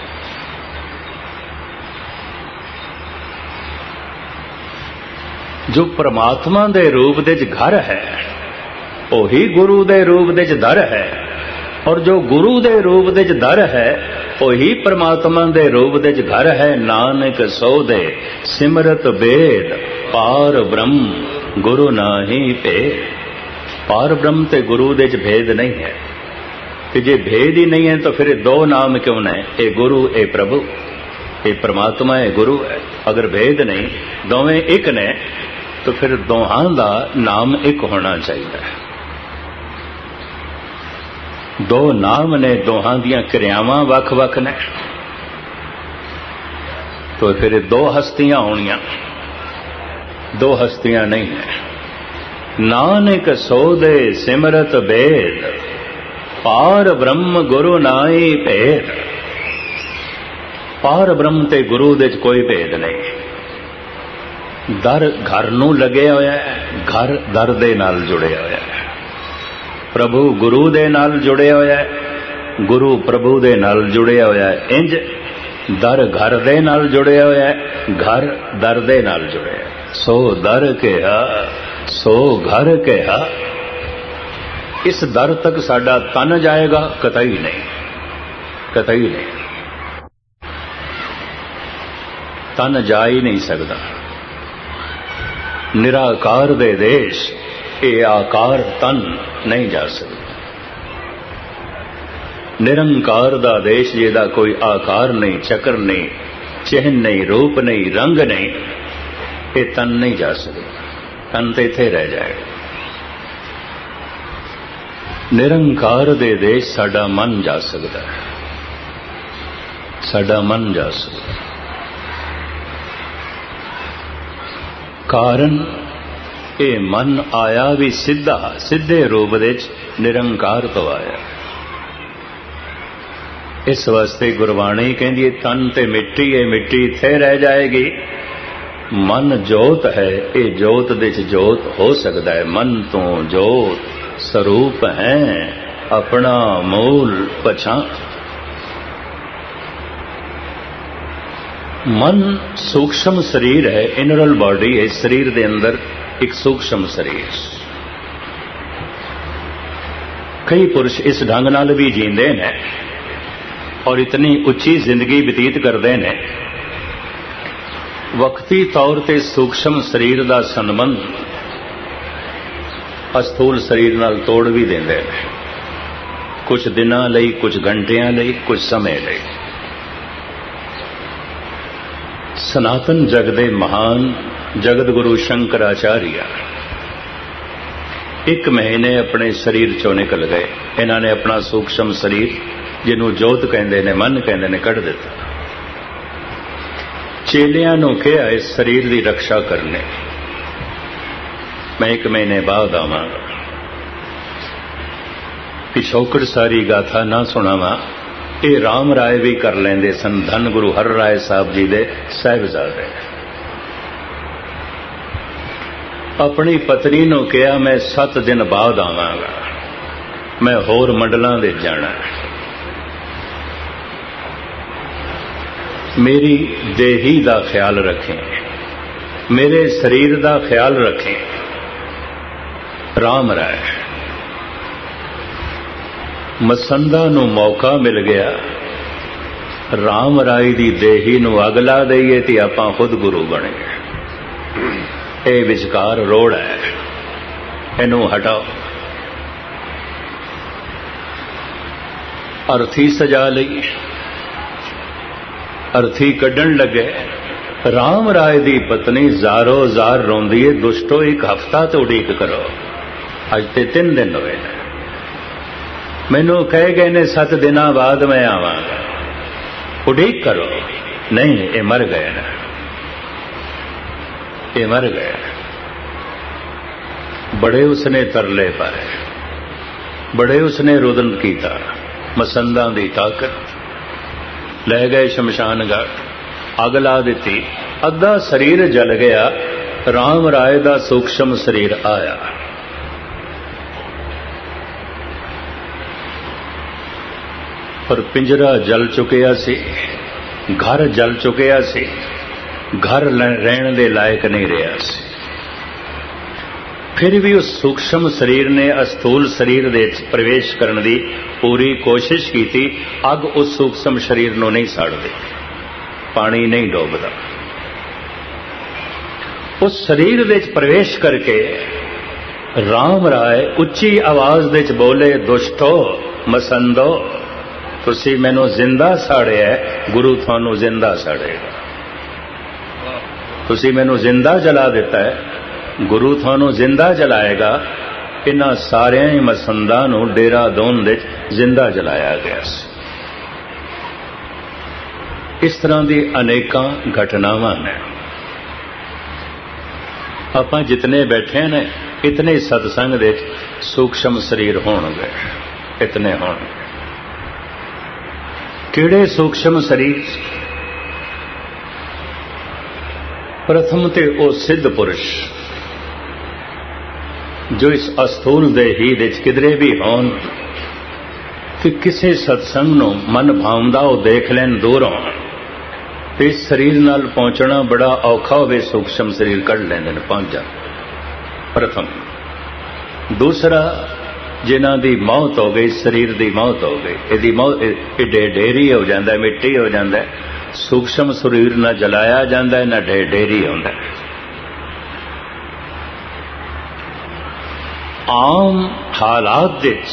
जो परमात्मा दे रूप दे च घर है वही गुरु दे रूप दे च दर है, और जो गुरु दे रूप दे च दर है वही परमात्मा दे रूप दे च घर है। नानक सो दे सिमरत बेद, पार ब्रह्म गुरु नाही भेद। पार ब्रह्म ते गुरु दे च भेद नहीं है। कि जे भेद ही नहीं है तो फिर दो नाम क्यों न? ए गुरु ए प्रभु, ए परमात्मा ए गुरु है। अगर भेद नहीं, दोवें एक ने, तो फिर दोहां दा नाम एक होना चाहिए। दो नाम ने, दोहां दियां क्रियावां वख वख ने, तो फिर दो हस्तियां होनियां, दो हस्तियां नहीं है। नानक सो दे सिमरत बेद, पार ब्रह्म गुरु नाई भेद। पार ब्रह्म ते गुरु दे कोई भेद नहीं। दर घर नूं लगे होया है, घर दर दे नाल जुड़े होया है। प्रभु गुरु दे नाल जुड़े होया है, गुरु प्रभु दे नाल जुड़िया होया है। इंज दर घर दे नाल जुड़िया होया है, घर दर दे नाल जुड़िया। सो दर कहा सो घर कहा। इस दर तक साडा तन जाएगा? कतई नहीं, कतई नहीं। तन जा ही नहीं सकता। निराकार दे देश ये आकार तन नहीं जा सकता। निरंकार दा देश जिहदा कोई आकार नहीं, चक्र नहीं, चिन्ह नहीं, रूप नहीं, रंग नहीं, ये तन नहीं जा सकता। तन तो इत्थे रह जाएगा। निरंकार दे देश साडा मन जा सकता है, साडा मन जा सकता है। कारण ये मन आया भी सीधा, सीधे रूप दे निरंकार तो आया। इस वास्ते गुरबाणी कहती है तन ते मिट्टी है, मिट्टी इत्थे रह जाएगी। मन जोत है, ये जोत दे जोत हो सकता है। मन तो जोत स्वरूप है, अपना मूल पछाण। मन सूक्ष्म शरीर है, इनरल बॉडी है। शरीर के अंदर एक सूक्ष्म शरीर। कई पुरुष इस ढंग नाल भी जींदे ने और इतनी उच्ची जिंदगी बतीत करते हैं, वक्ती तौर पर सूक्ष्म शरीर का संबंध अस्थूल शरीर नाल तोड़ भी देंदे ने। कुछ दिनां लई, कुछ घंटियां लई, कुछ समय लई। सनातन जग दे महान जगत गुरु शंकराचार्य 1 महीने अपने शरीर चों निकल गए। इन्होंने अपना सूक्ष्म शरीर जिन्हों जोत कहते ने, मन कहते ने, कढ़ दिता। चेलियां नूं कहा इस शरीर की रक्षा करने, मैं 1 महीने बाद आवांगा। पिछोकड़ सारी गाथा ना सुनावा, ये राम राय भी कर लेंदे सन। धन गुरु हर राय साहब जी दे साहिबजादे अपनी पत्नी नूं कहा मैं 7 दिन बाद आवांगा, मैं होर मंडलां दे जाना। मेरी देही दा ख्याल रखें, मेरे शरीर दा ख्याल रखें। राम राय मसंदा नूं मौका मिल गया, राम राय दी देही नूं अग ला दईए ते आपां खुद गुरु बने। ये विचकार रोड़ है, इनू हटाओ। अर्थी सजा लई, अर्थी कढ़न लगे। राम राय दी पत्नी जारो जार रोंदी है, दुष्टो 1 हफ्ता तो उड़ीक करो। अज ते 3 दिन हुए ने। मैनू कह गए ने 7 दिन बाद मैं आवांगा, उड़ीक करो। नहीं, ये मर गए ना, ये मर गए। बड़े उसने तरले पाए, बड़े उसने रुदन कीता। मसंदा दी ताकत ले गए शमशान घाट, अग ला दी। अद्धा शरीर जल गया, राम राय दा सूक्ष्म शरीर आया। पर पिंजरा जल चुकिया सी, घर जल चुकिया सी, घर रहने दे लायक नहीं रहा सी। फिर भी उस सूक्ष्म शरीर ने अस्थूल शरीर दे प्रवेश करने की पूरी कोशिश की थी। अग उस सूक्ष्म शरीर को नहीं साड़ती, पानी नहीं डोबता। उस शरीर दे प्रवेश करके राम राय उच्ची आवाज दे बोले, दुष्टो मसंदो, तुसी मैनू जिंदा साड़िया, गुरु थानू जिंदा साड़ेगा। तुसी मैनू जिंदा जला दिता है, गुरु थानू जिंदा जलाएगा। इन्हां सारियां ही मसंदां नू डेरा दोन दे जिंदा जलाया गया। इस तरह की अनेकां घटनावां ने। आपां जितने बैठे ने, इतने सत्संग दे सूक्ष्म शरीर होणगे, इतने होणगे। किहड़े सूक्ष्म शरीर? प्रथम ते ओ सिद्ध पुरुष जो इस अस्थूल देही दे किधरे भी होन, कि किसी सत्संग ਨੂੰ ਮਨ ਭਾਉਂਦਾ ਉਹ ਦੇਖ ਲੈਣ ਦੂਰੋਂ ਤੇ ਇਸ ਸਰੀਰ ਨਾਲ ਪਹੁੰਚਣਾ ਬੜਾ ਔਖਾ ਹੋਵੇ, ਸੂਖਸ਼ਮ ਸਰੀਰ ਕੱਢ ਲੈਂਦੇ ਨੇ, ਪਹੁੰਚ ਜਾ। ਪ੍ਰਥਮ। ਦੂਸਰਾ, ਜਿਨ੍ਹਾਂ ਦੀ ਮੌਤ ਹੋ ਗਈ, ਸਰੀਰ ਦੀ ਮੌਤ ਹੋ ਗਈ, ਇਹਦੀ ਮੌਤ ਢੇਰੀ ਹੋ ਜਾਂਦਾ, ਮਿੱਟੀ ਹੋ ਜਾਂਦਾ, ਸੂਖਸ਼ਮ ਸਰੀਰ ਨਾ ਜਲਾਇਆ ਜਾਂਦਾ, ਨਾ ਢੇਰੀ ਹੁੰਦਾ। ਆਮ ਹਾਲਾਤ ਵਿੱਚ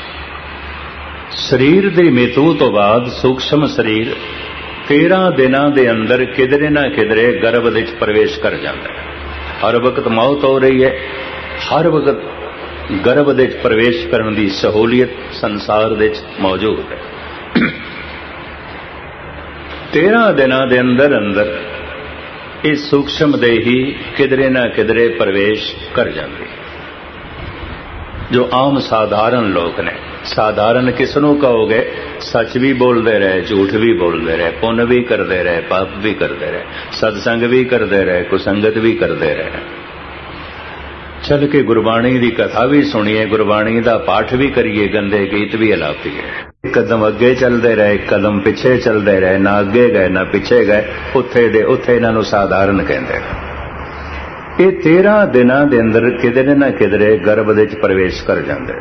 ਸਰੀਰ ਦੀ ਮ੍ਰਿਤੂ ਤੋਂ ਬਾਅਦ ਸੂਖਸ਼ਮ ਸਰੀਰ 13 ਦਿਨਾਂ ਦੇ ਅੰਦਰ ਕਿਧਰੇ ਨਾ ਕਿਧਰੇ ਗਰਭ ਵਿੱਚ ਪ੍ਰਵੇਸ਼ ਕਰ ਜਾਂਦਾ ਹੈ। ਹਰ ਵਕਤ ਮੌਤ ਹੋ ਰਹੀ ਹੈ, ਹਰ ਵਕਤ ਗਰਭ ਵਿੱਚ ਪ੍ਰਵੇਸ਼ ਕਰਨ ਦੀ ਸਹੂਲੀਅਤ ਸੰਸਾਰ ਵਿੱਚ ਮੌਜੂਦ ਹੈ। 13 ਦਿਨਾਂ ਦੇ ਅੰਦਰ ਅੰਦਰ ਇਹ ਸੂਖਸ਼ਮ ਦੇਹੀ ਕਿਧਰੇ ਨਾ ਕਿਧਰੇ ਪ੍ਰਵੇਸ਼ ਕਰ ਜਾਂਦੀ। ਜੋ ਆਮ ਸਾਧਾਰਨ ਲੋਕ ਨੇ, ਸਾਧਾਰਨ ਕਿਸ ਨੂੰ ਕਹੋਗੇ? ਸੱਚ ਵੀ ਬੋਲਦੇ ਰਹੇ, ਝੂਠ ਵੀ ਬੋਲਦੇ ਰਹੇ, ਪੁੰਨ ਵੀ ਕਰਦੇ ਰਹੇ, ਪਾਪ ਵੀ ਕਰਦੇ ਰਹੇ, ਸਤਸੰਗ ਵੀ ਕਰਦੇ ਰਹੇ, ਕੁਸੰਗਤ ਵੀ ਕਰਦੇ ਰਹੇ, ਚੱਲ ਕੇ ਗੁਰਬਾਣੀ ਦੀ ਕਥਾ ਵੀ ਸੁਣੀਏ, ਗੁਰਬਾਣੀ ਦਾ ਪਾਠ ਵੀ ਕਰੀਏ, ਗੰਦੇ ਗੀਤ ਵੀ ਅਲਾਪੀਏ। ਇੱਕ ਕਦਮ ਅੱਗੇ ਚੱਲਦੇ ਰਹੇ, ਇੱਕ ਕਦਮ ਪਿੱਛੇ ਚੱਲਦੇ ਰਹੇ, ਨਾ ਅੱਗੇ ਗਏ ਨਾ ਪਿੱਛੇ ਗਏ, ਉੱਥੇ ਦੇ ਉੱਥੇ ਇਹਨਾਂ ਨੂੰ ਸਾਧਾਰਨ ਕਹਿੰਦੇ ਨੇ। ਇਹ 13 ਦਿਨਾਂ ਦੇ ਅੰਦਰ ਕਿਧਰੇ ਨਾ ਕਿਧਰੇ ਗਰਭ ਵਿੱਚ ਪ੍ਰਵੇਸ਼ ਕਰ ਜਾਂਦੇ।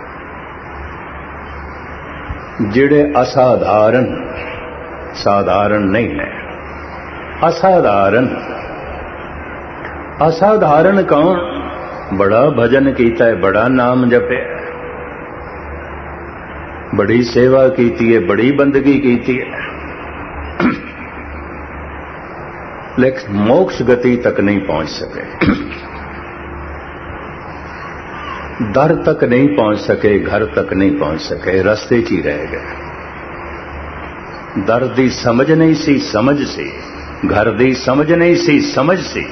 ਜਿਹੜੇ ਅਸਾਧਾਰਨ, ਸਾਧਾਰਨ ਨਹੀਂ ਨੇ, ਅਸਾਧਾਰਨ। ਅਸਾਧਾਰਨ ਕੌਣ? ਬੜਾ ਭਜਨ ਕੀਤਾ ਹੈ, ਬੜਾ ਨਾਮ ਜਪਿਆ, ਬੜੀ ਸੇਵਾ ਕੀਤੀ ਹੈ, ਬੜੀ ਬੰਦਗੀ ਕੀਤੀ ਹੈ, लेकिन मोक्ष गति तक नहीं पहुंच सके, दर तक नहीं पहुंच सके, घर तक नहीं पहुंच सके, रस्ते च ही रह गए। दर दी समझ नहीं सी, समझ सी, घर दी समझ नहीं सी, समझ सी,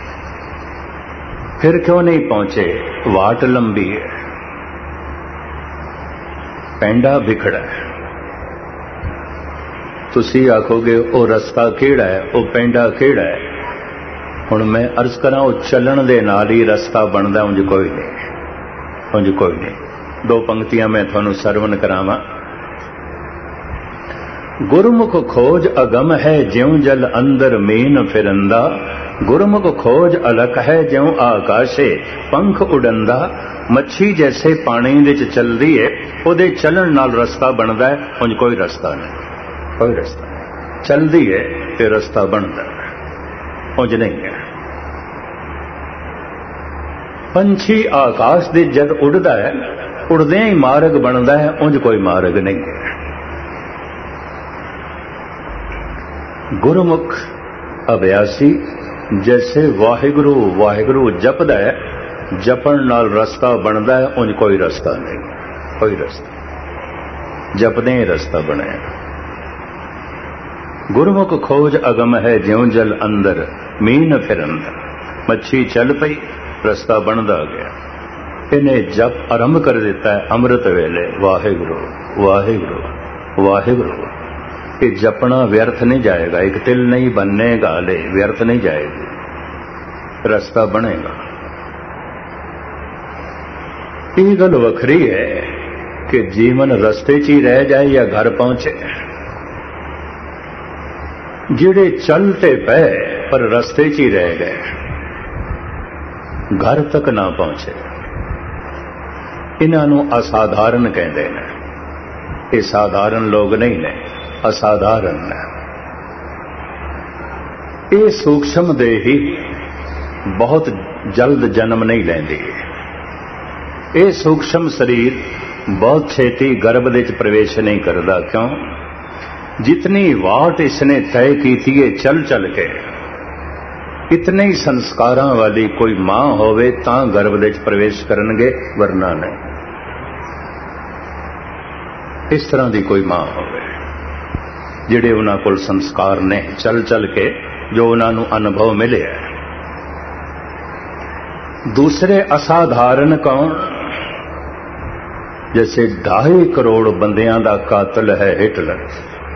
फिर क्यों नहीं पहुंचे? वाट लंबी है, पैंडा बिखड़ा है। ਤੁਸੀਂ ਆਖੋਗੇ ਉਹ ਰਸਤਾ ਕਿਹੜਾ ਹੈ, ਉਹ ਪੈਂਡਾ ਕਿਹੜਾ ਹੈ? ਹੁਣ ਮੈਂ ਅਰਜ਼ ਕਰਾਂ, ਉਹ ਚੱਲਣ ਦੇ ਨਾਲ ਹੀ ਰਸਤਾ ਬਣਦਾ, ਉਂਝ ਕੋਈ ਨਹੀਂ, ਉਂਝ ਕੋਈ ਨਹੀਂ। ਦੋ ਪੰਕਤੀਆਂ ਮੈਂ ਤੁਹਾਨੂੰ ਸਰਵਨ ਕਰਾਵਾਂ। ਗੁਰਮੁਖ ਖੋਜ ਅਗਮ ਹੈ, ਜਿਉ ਜਲ ਅੰਦਰ ਮੀਨ ਫਿਰੰਦਾ, ਗੁਰਮੁਖ ਖੋਜ ਅਲਖ ਹੈ, ਜਿਉ ਆਕਾਸ਼ੇ ਪੰਖ ਉਡੰਦਾ। ਮੱਛੀ ਜੈਸੇ ਪਾਣੀ ਵਿੱਚ ਚੱਲਦੀ ਹੈ, ਉਹਦੇ ਚੱਲਣ ਨਾਲ ਰਸਤਾ ਬਣਦਾ ਹੈ, ਉਂਝ ਕੋਈ ਰਸਤਾ ਨਹੀਂ, ਕੋਈ ਰਸਤਾ ਨਹੀਂ। ਚੱਲਦੀ ਹੈ ਤੇ ਰਸਤਾ ਬਣਦਾ, ਉਂਝ ਨਹੀਂ ਹੈ। ਪੰਛੀ ਆਕਾਸ਼ ਦੇ ਜਦ ਉੱਡਦਾ ਹੈ, ਉੜਦਿਆਂ ਹੀ ਮਾਰਗ ਬਣਦਾ ਹੈ, ਉਂਝ ਕੋਈ ਮਾਰਗ ਨਹੀਂ ਹੈ। ਗੁਰਮੁਖ ਅਭਿਆਸੀ ਜੈਸੇ ਵਾਹਿਗੁਰੂ ਵਾਹਿਗੁਰੂ ਜਪਦਾ ਹੈ, ਜਪਣ ਨਾਲ ਰਸਤਾ ਬਣਦਾ ਹੈ, ਉਂਝ ਕੋਈ ਰਸਤਾ ਨਹੀਂ, ਕੋਈ ਰਸਤਾ। ਜਪਦੇ ਹੀ ਰਸਤਾ ਬਣਿਆ। ਗੁਰਮੁਖ ਖੋਜ ਅਗਮ ਹੈ, ਜਿਉ ਜਲ ਅੰਦਰ ਮੀਨ ਫਿਰੰਦਾ। ਮੱਛੀ ਚੱਲ ਪਈ, ਰਸਤਾ ਬਣਦਾ ਗਿਆ। ਇਹਨੇ ਜਪ ਆਰੰਭ ਕਰ ਦਿੱਤਾ ਹੈ ਅੰਮ੍ਰਿਤ ਵੇਲੇ, ਵਾਹਿਗੁਰੂ ਵਾਹਿਗੁਰੂ ਵਾਹਿਗੁਰੂ। ਇਹ ਜਪਣਾ ਵਿਅਰਥ ਨਹੀਂ ਜਾਏਗਾ, ਇੱਕ ਤਿਲ ਨਹੀਂ ਬੰਨੇਗਾ, ਲੈ ਵਿਅਰਥ ਨਹੀਂ ਜਾਏਗੀ, ਰਸਤਾ ਬਣੇਗਾ। ਇਹ ਗੱਲ ਵੱਖਰੀ ਹੈ ਕਿ ਜੀਵਨ ਰਸਤੇ 'ਚ ਹੀ ਰਹਿ ਜਾਏ ਜਾਂ ਘਰ ਪਹੁੰਚੇ। ਜਿਹੜੇ ਚੱਲ ਤੇ ਪਏ ਪਰ ਰਸਤੇ 'ਚ ਹੀ ਰਹਿ ਗਏ, ਘਰ ਤੱਕ ਨਾ ਪਹੁੰਚੇ, ਇਹਨਾਂ ਨੂੰ ਅਸਾਧਾਰਨ ਕਹਿੰਦੇ ਨੇ। ਇਹ ਸਾਧਾਰਨ ਲੋਕ ਨਹੀਂ ਨੇ, ਅਸਾਧਾਰਨ ਨੇ। ਇਹ ਸੂਖਸ਼ਮ ਦੇਹੀ ਬਹੁਤ ਜਲਦ ਜਨਮ ਨਹੀਂ ਲੈਂਦੀ। ਇਹ ਸੂਖਸ਼ਮ ਸਰੀਰ ਬਹੁਤ ਛੇਤੀ ਗਰਭ ਵਿੱਚ ਪ੍ਰਵੇਸ਼ ਨਹੀਂ ਕਰਦਾ। ਕਿਉਂ? ਜਿਤਨੀ ਵਾਟ ਇਸਨੇ ਤੈਅ ਕੀਤੀ ਹੈ ਚੱਲ ਚੱਲ ਕੇ, ਇਤਨੇ ਹੀ ਸੰਸਕਾਰਾਂ ਵਾਲੀ ਕੋਈ ਮਾਂ ਹੋਵੇ ਤਾਂ ਗਰਭ ਵਿੱਚ ਪ੍ਰਵੇਸ਼ ਕਰਨਗੇ, ਵਰਨਾ ਨਹੀਂ। ਇਸ ਤਰ੍ਹਾਂ ਦੀ ਕੋਈ ਮਾਂ ਹੋਵੇ ਜਿਹੜੇ ਉਹਨਾਂ ਕੋਲ ਸੰਸਕਾਰ ਨੇ ਚੱਲ ਚੱਲ ਕੇ, ਜੋ ਉਹਨਾਂ ਨੂੰ ਅਨੁਭਵ ਮਿਲਿਆ। ਦੂਸਰੇ ਅਸਾਧਾਰਨ ਕੌਣ? ਜੈਸੇ 2.5 ਕਰੋੜ ਬੰਦਿਆਂ ਦਾ ਕਾਤਲ ਹੈ ਹਿਟਲਰ।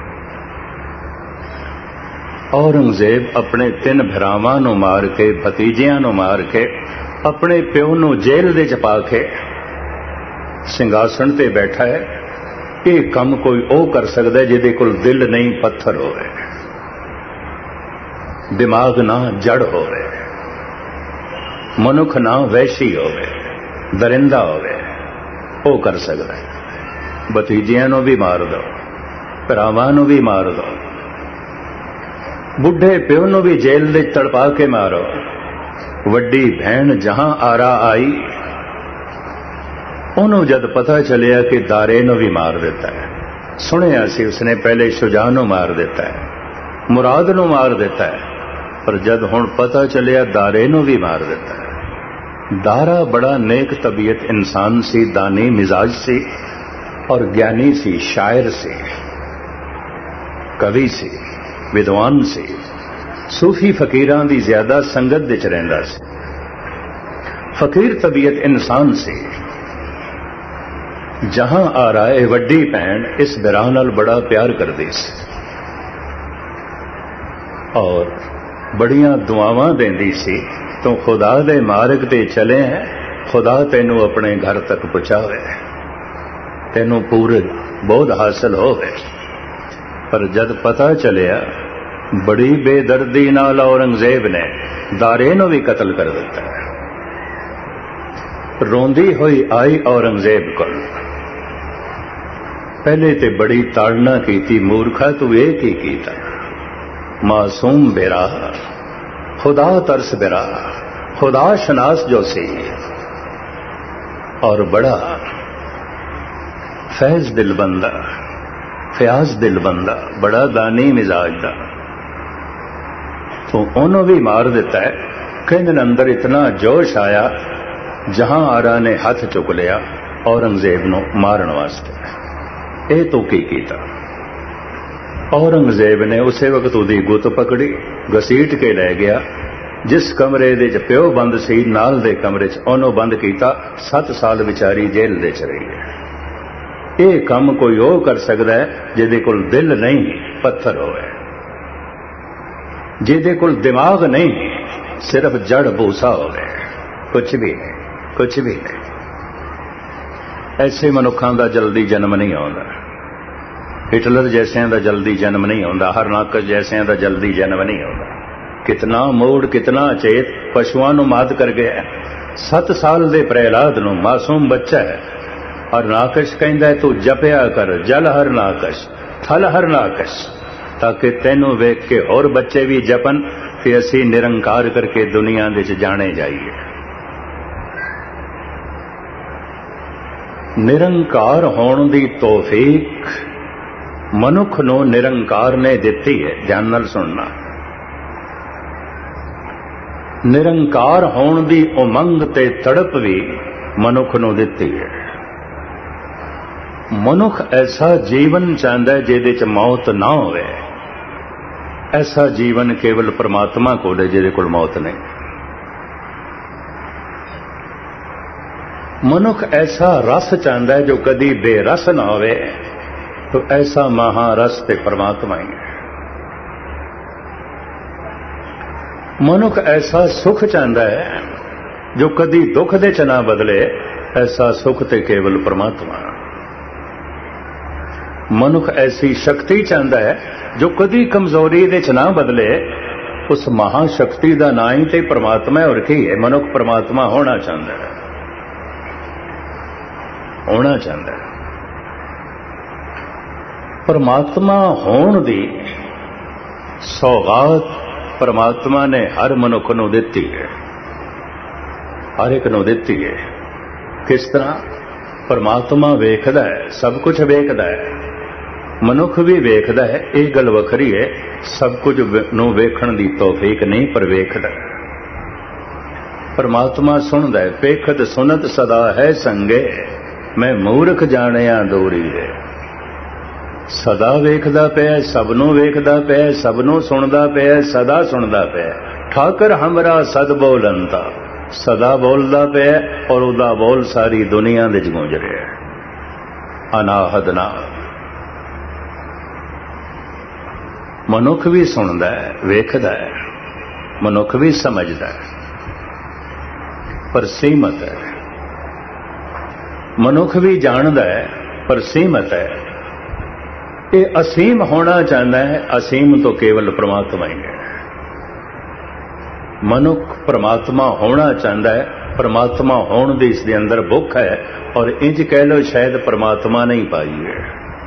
ਔਰੰਗਜ਼ੇਬ ਆਪਣੇ 3 ਭਰਾਵਾਂ ਨੂੰ ਮਾਰ ਕੇ, ਭਤੀਜਿਆਂ ਨੂੰ ਮਾਰ ਕੇ, ਆਪਣੇ ਪਿਓ ਨੂੰ ਜੇਲ੍ਹ ਦੇ ਚ ਪਾ ਕੇ ਸਿੰਘਾਸਣ ਤੇ ਬੈਠਾ ਹੈ। ਇਹ ਕੰਮ ਕੋਈ ਉਹ ਕਰ ਸਕਦਾ ਜਿਹਦੇ ਕੋਲ ਦਿਲ नहीं पत्थर होवे, दिमाग ना जड़ होवे, मनुख ना वैशी होवे, दरिंदा होवे, वो कर सकता है। भतीजियां नूं भी मार दो, भरावां नूं भी मार दो, बुढ़े प्यो नूं भी जेल दे तड़पा के मारो। वड्डी भैन जहां आरा आई, ਉਹਨੂੰ जद पता चलिया कि दारे नूं भी मार दिता है। सुनिया सी उसने पहले शुजा नूं मार दिता है, मुराद नूं मार दिता है, पर जद हुण पता चलिया दारे नूं भी मार दिता है। दारा बड़ा नेक तबीयत इंसान सी, दानी मिजाज सी और ज्ञानी सी, शायर सी, कवि सी, विद्वान सी, सूफी फकीरां दी ज्यादा संगत विच रहिंदा सी। फकीर तबीयत इंसान सी। जहां आ रहा है वड्डी भैन इस बिराह नाल बड़ा प्यार करदी सी और बड़ियां दुआवां देंदी सी। तो खुदा दे मार्ग ते चले हैं, खुदा तैनू अपने घर तक पहुंचावे, तैनू पूरे बोध हासिल होवे। पर जद पता चलिया बड़ी बेदर्दी नाल औरंगजेब ने दारे नू भी कतल कर दिता है। रोंदी हुई आई औरंगजेब कोल, पहले ते बड़ी ताड़ना की, मूर्खा तू ये की कीता, मासूम बेरा, खुदा तरस बेरा, खुदा शनास जो सी और बड़ा फैज दिल बंदा, फयाज दिल बंदा, बड़ा दानी मिजाज दा, तो उन्होंने भी मार दिता है। कहने अंदर इतना जोश आया, जहां आरा ने हाथ चुक लिया औरंगजेब नूं मारन वास्ते। ਇਹ तो की कीता। औरंगजेब ने उसे वक्त उदी गुत पकड़ी, घसीट के लै गया। जिस कमरे दे च प्यो बंद सी, नाल दे कमरे च ओनू बंद कीता। 7 साल विचारी जेल दे च रही है। ये काम कोई ओ कर सकता है जिहदे कोल दिल नहीं, पत्थर होवे, जिहदे कोल दिमाग नहीं, सिर्फ जड़ भूसा होवे, कुछ भी नहीं, कुछ भी नहीं। ऐसे मनुखों का जल्दी जन्म नहीं आता। हिटलर जैसिया का जल्दी जन्म नहीं आता, हरनाकश जैसिया का जल्दी जन्म नहीं आता। कितना मूड, कितना चेत पशुओं को मात कर गया। 7 साल के प्रहलाद नूं, मासूम बच्चा है, हरनाकश कहंदा तू जपिया कर, जल हरनाकश, थल हरनाकश, ताकि तैनू वेख के और बच्चे भी जपन कि असी निरंकार करके दुनिया दे च जाने जाइए। निरंकार होने की तौफीक मनुख नूं निरंकार ने दिती है। ध्यान नाल सुनना। निरंकार होने की उमंग ते तड़प भी मनुख नूं दिती है। मनुख ऐसा जीवन चाहता है जिहदे च मौत ना होवे। ऐसा जीवन केवल परमात्मा कोल है जिहदे कोल मौत नहीं। मनुख ऐसा रस चाहता है जो कदी बेरस ना होवे, तो ऐसा महारस ते परमात्मा ही है। मनुख ऐसा सुख चाहता है जो कदी दुख दे च ना बदले, ऐसा सुख ते केवल परमात्मा। मनुख ऐसी शक्ति चाहता है जो कदी कमजोरी दे च ना बदले, उस महाशक्ति का ना ही ते परमात्मा है। और की है? मनुख परमात्मा होना चाहता है, होना चाहता है। परमात्मा होने दी सौगात परमात्मा ने हर मनुख नूं दिती है, हर एक नूं दिती है। किस तरह? परमात्मा वेखदा है, सब कुछ वेखदा है, मनुख भी वेखदा है। यह गल वखरी है, सब कुछ नूं वेखण दी तौफीक नहीं, पर वेखदा है। परमात्मा सुनदा है, पेखत सुनत सदा है संगे, मैं मूर्ख जाणिया दूरी है। सदा वेखदा पिया, सबनों वेखदा पिया, सबनों सुनदा पिया, सदा सुनदा पिया। ठाकर हमरा सद बोलंता, सदा बोलदा पिया और उदा बोल सारी दुनिया दे गूंज रहा है। अनाहद ना मनुख भी सुनदा है, वेखदा है, मनुख भी समझदा है, पर सीमित है। मनुख भी जानदा है, पर सीमित है। ये असीम होना चाहता है, असीम तो केवल परमात्मा ही है। मनुख परमात्मा होना चाहता है, परमात्मा होने की इसके अंदर भुख है, और इंज कह लो शायद परमात्मा नहीं पाई है।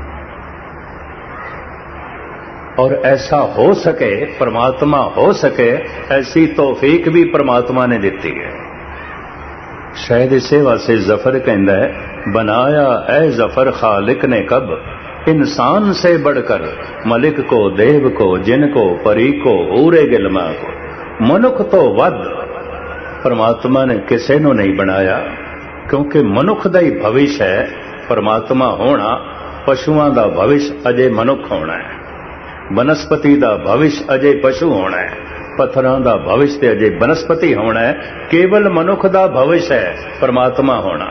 और ऐसा हो सके, परमात्मा हो सके, ऐसी तौफीक भी परमात्मा ने दी है। शायद इसे वास्ते जफर कहता है, बनाया ऐ जफर खालिक ने कब, इंसान से बढ़कर मलिक को, देव को, जिन को, परी को, ऊरे गिलमा को। मनुख तो वध परमात्मा ने किसी को नहीं बनाया, क्योंकि मनुख का ही भविष्य है परमात्मा होना। पशुओं का भविष्य अजे मनुख होना है, वनस्पति का भविष्य अजे पशु होना है, पत्थरों का भविष्य अजे वनस्पति होना है। केवल मनुख का भविष्य है परमात्मा होना।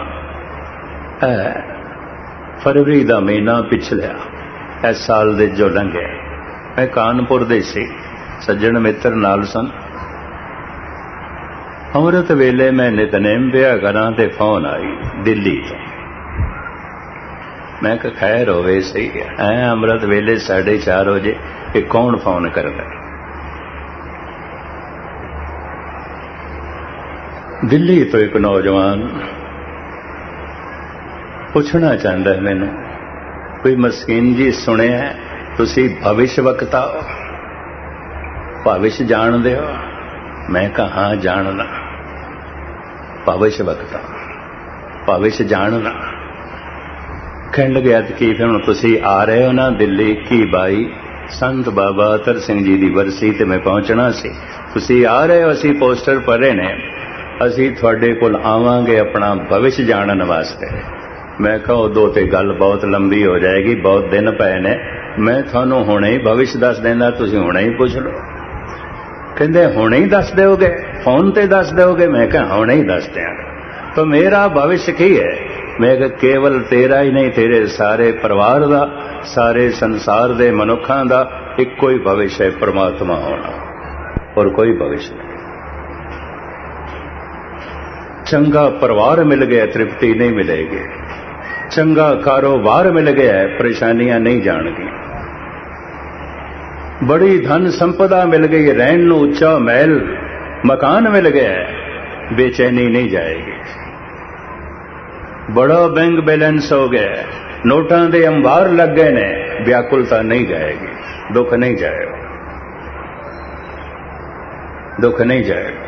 फरवरी का महीना पिछलिया इस साल दे जो लंघे, मैं कानपुर दे सी, सज्जन मित्र नाल सन। अमृत वेले मैं नितनेम पिया करा ते फोन आई दिल्ली तो। मैं कहा खैर होवे सही है, अमृत वेले 4:30 बजे ये कौन फोन करता। दिल्ली तो एक नौजवान पूछना चाहता है मैनू, कोई मस्कीन जी सुने तुसी भविष्य वक्ता हो, भविष्य जानते हो? मैं कहा हाँ जानना। भविष्य वक्ता, भविष्य जानना। कहन लगे कि फिर हुण तुसी आ रहे हो ना दिल्ली की बाई संत बाबा अतर सिंह जी की बरसी ते मैं पहुंचना सी, तुसी आ रहे हो, असी पोस्टर भरे ने, असी तुहाडे कोल आवांगे अपना भविष्य जानन वास्ते। मैं कहा उदों ते गल बहुत लंबी हो जाएगी, बहुत दिन पए ने, मैं थानू हुणे ही भविष्य दस देना, तुसी हुणे ही पुछ लो। कहते हुणे ही दस दोगे, फोन ते दस दोगे? मैं कहा हुणे ही दस देंगे। तो मेरा भविष्य की है? मैं कहा केवल तेरा ही नहीं, तेरे सारे परिवार का, सारे संसार दे मनुखों का इको ही भविष्य है, परमात्मा होना, और कोई भविष्य नहीं। चंगा परिवार मिल गया तृप्ति नहीं मिलेगी, चंगा कारोबार मिल गया है परेशानियां नहीं जाएंगी, बड़ी धन संपदा मिल गई, रहन नूं उच्चा महल मकान मिल गया है, बेचैनी नहीं जाएगी। बड़ा बैंक बैलेंस हो गया, नोटां दे अंबार लग गए ने, व्याकुलता नहीं जाएगी, दुख नहीं जाएगा, दुख नहीं जाएगा,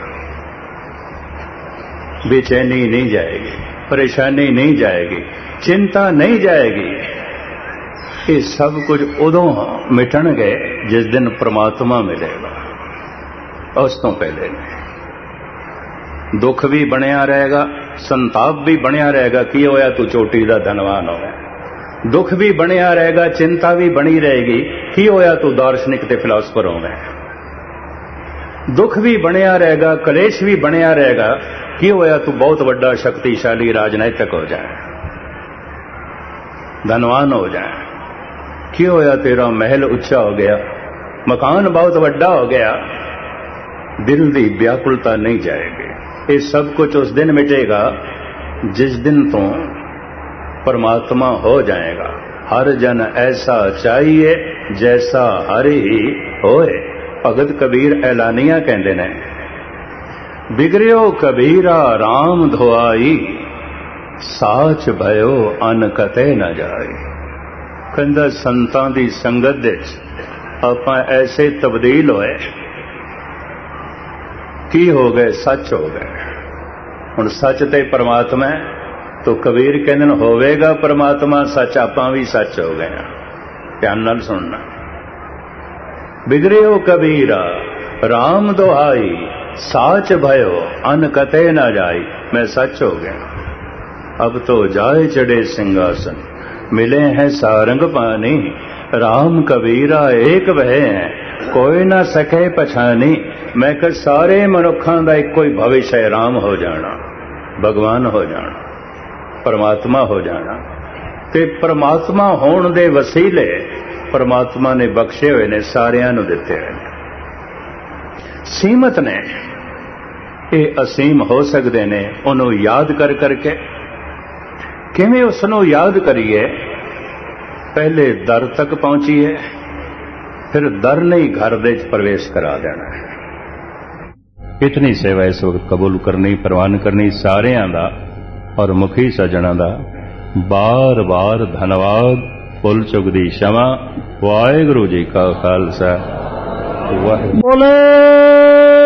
बेचैनी नहीं जाएगी, परेशानी नहीं जाएगी, चिंता नहीं जाएगी। ये सब कुछ उदों मिटणगे जिस दिन परमात्मा मिलेगा, उस तो पहले नहीं। दुख भी बनया रहेगा, संताप भी बनया रहेगा, की होया तू चोटी दा धनवान होया, दुख भी बनया रहेगा, चिंता भी बनी रहेगी, की होया तू दार्शनिक ते फिलासफर होवे, दुख भी बनया रहेगा, कलेश भी बनया रहेगा, की होया तू बहुत बड़ा शक्तिशाली राजनैतिक हो जाए, धनवान हो जाए, की होया तेरा महल उच्चा हो गया, मकान बहुत बड़ा हो गया, दिल की व्याकुलता नहीं जाएगी। ये सब कुछ उस दिन मिटेगा जिस दिन तो परमात्मा हो जाएगा। हर जन ऐसा चाहिए जैसा हर ही होए, भगत कबीर ऐलानिया कहते ने। बिगड़ियो कबीरा राम धोआई, साच भयो अन कते न जाए। कहंदा संतां दी संगत विच आपां ऐसे तब्दील होए, की हो गए, सच हो गए। हुण सच ते परमात्मा है, तो कबीर कहंदे ने होवेगा परमात्मा सच, आपां भी सच हो गए। ध्यान नाल सुनना। बिगड़ियो कबीरा राम दुहाई, साच भयो अन कते न जाई। मैं सच हो गया, अब तो जाए चढ़े सिंहासन, मिले हैं सारंग पानी। राम कबीरा एक वह है, कोई ना सके पछानी। मैं कह सारे मनुखों का एक कोई भविष्य है, राम हो जाना, भगवान हो जाना, परमात्मा हो जाना। ते परमात्मा होने दे वसीले परमात्मा ने बख्शे हुए ने, सारियां नूं दिते हुए ने। सीमत ने ये असीम हो सकते ने, उन्होंने याद कर करके। किवें उसनूं याद करिए? पहले दर तक पहुंचीए, फिर दर ने ही घर दे प्रवेश करा देना है। इतनी सेवा इस वक्त कबूल करनी, प्रवान करनी सारियां दा और मुखी सज्जणा दा बार बार धन्यवाद। भुल चुक दी क्षमा। वाहिगुरू जी का खालसा वाहिगुरू।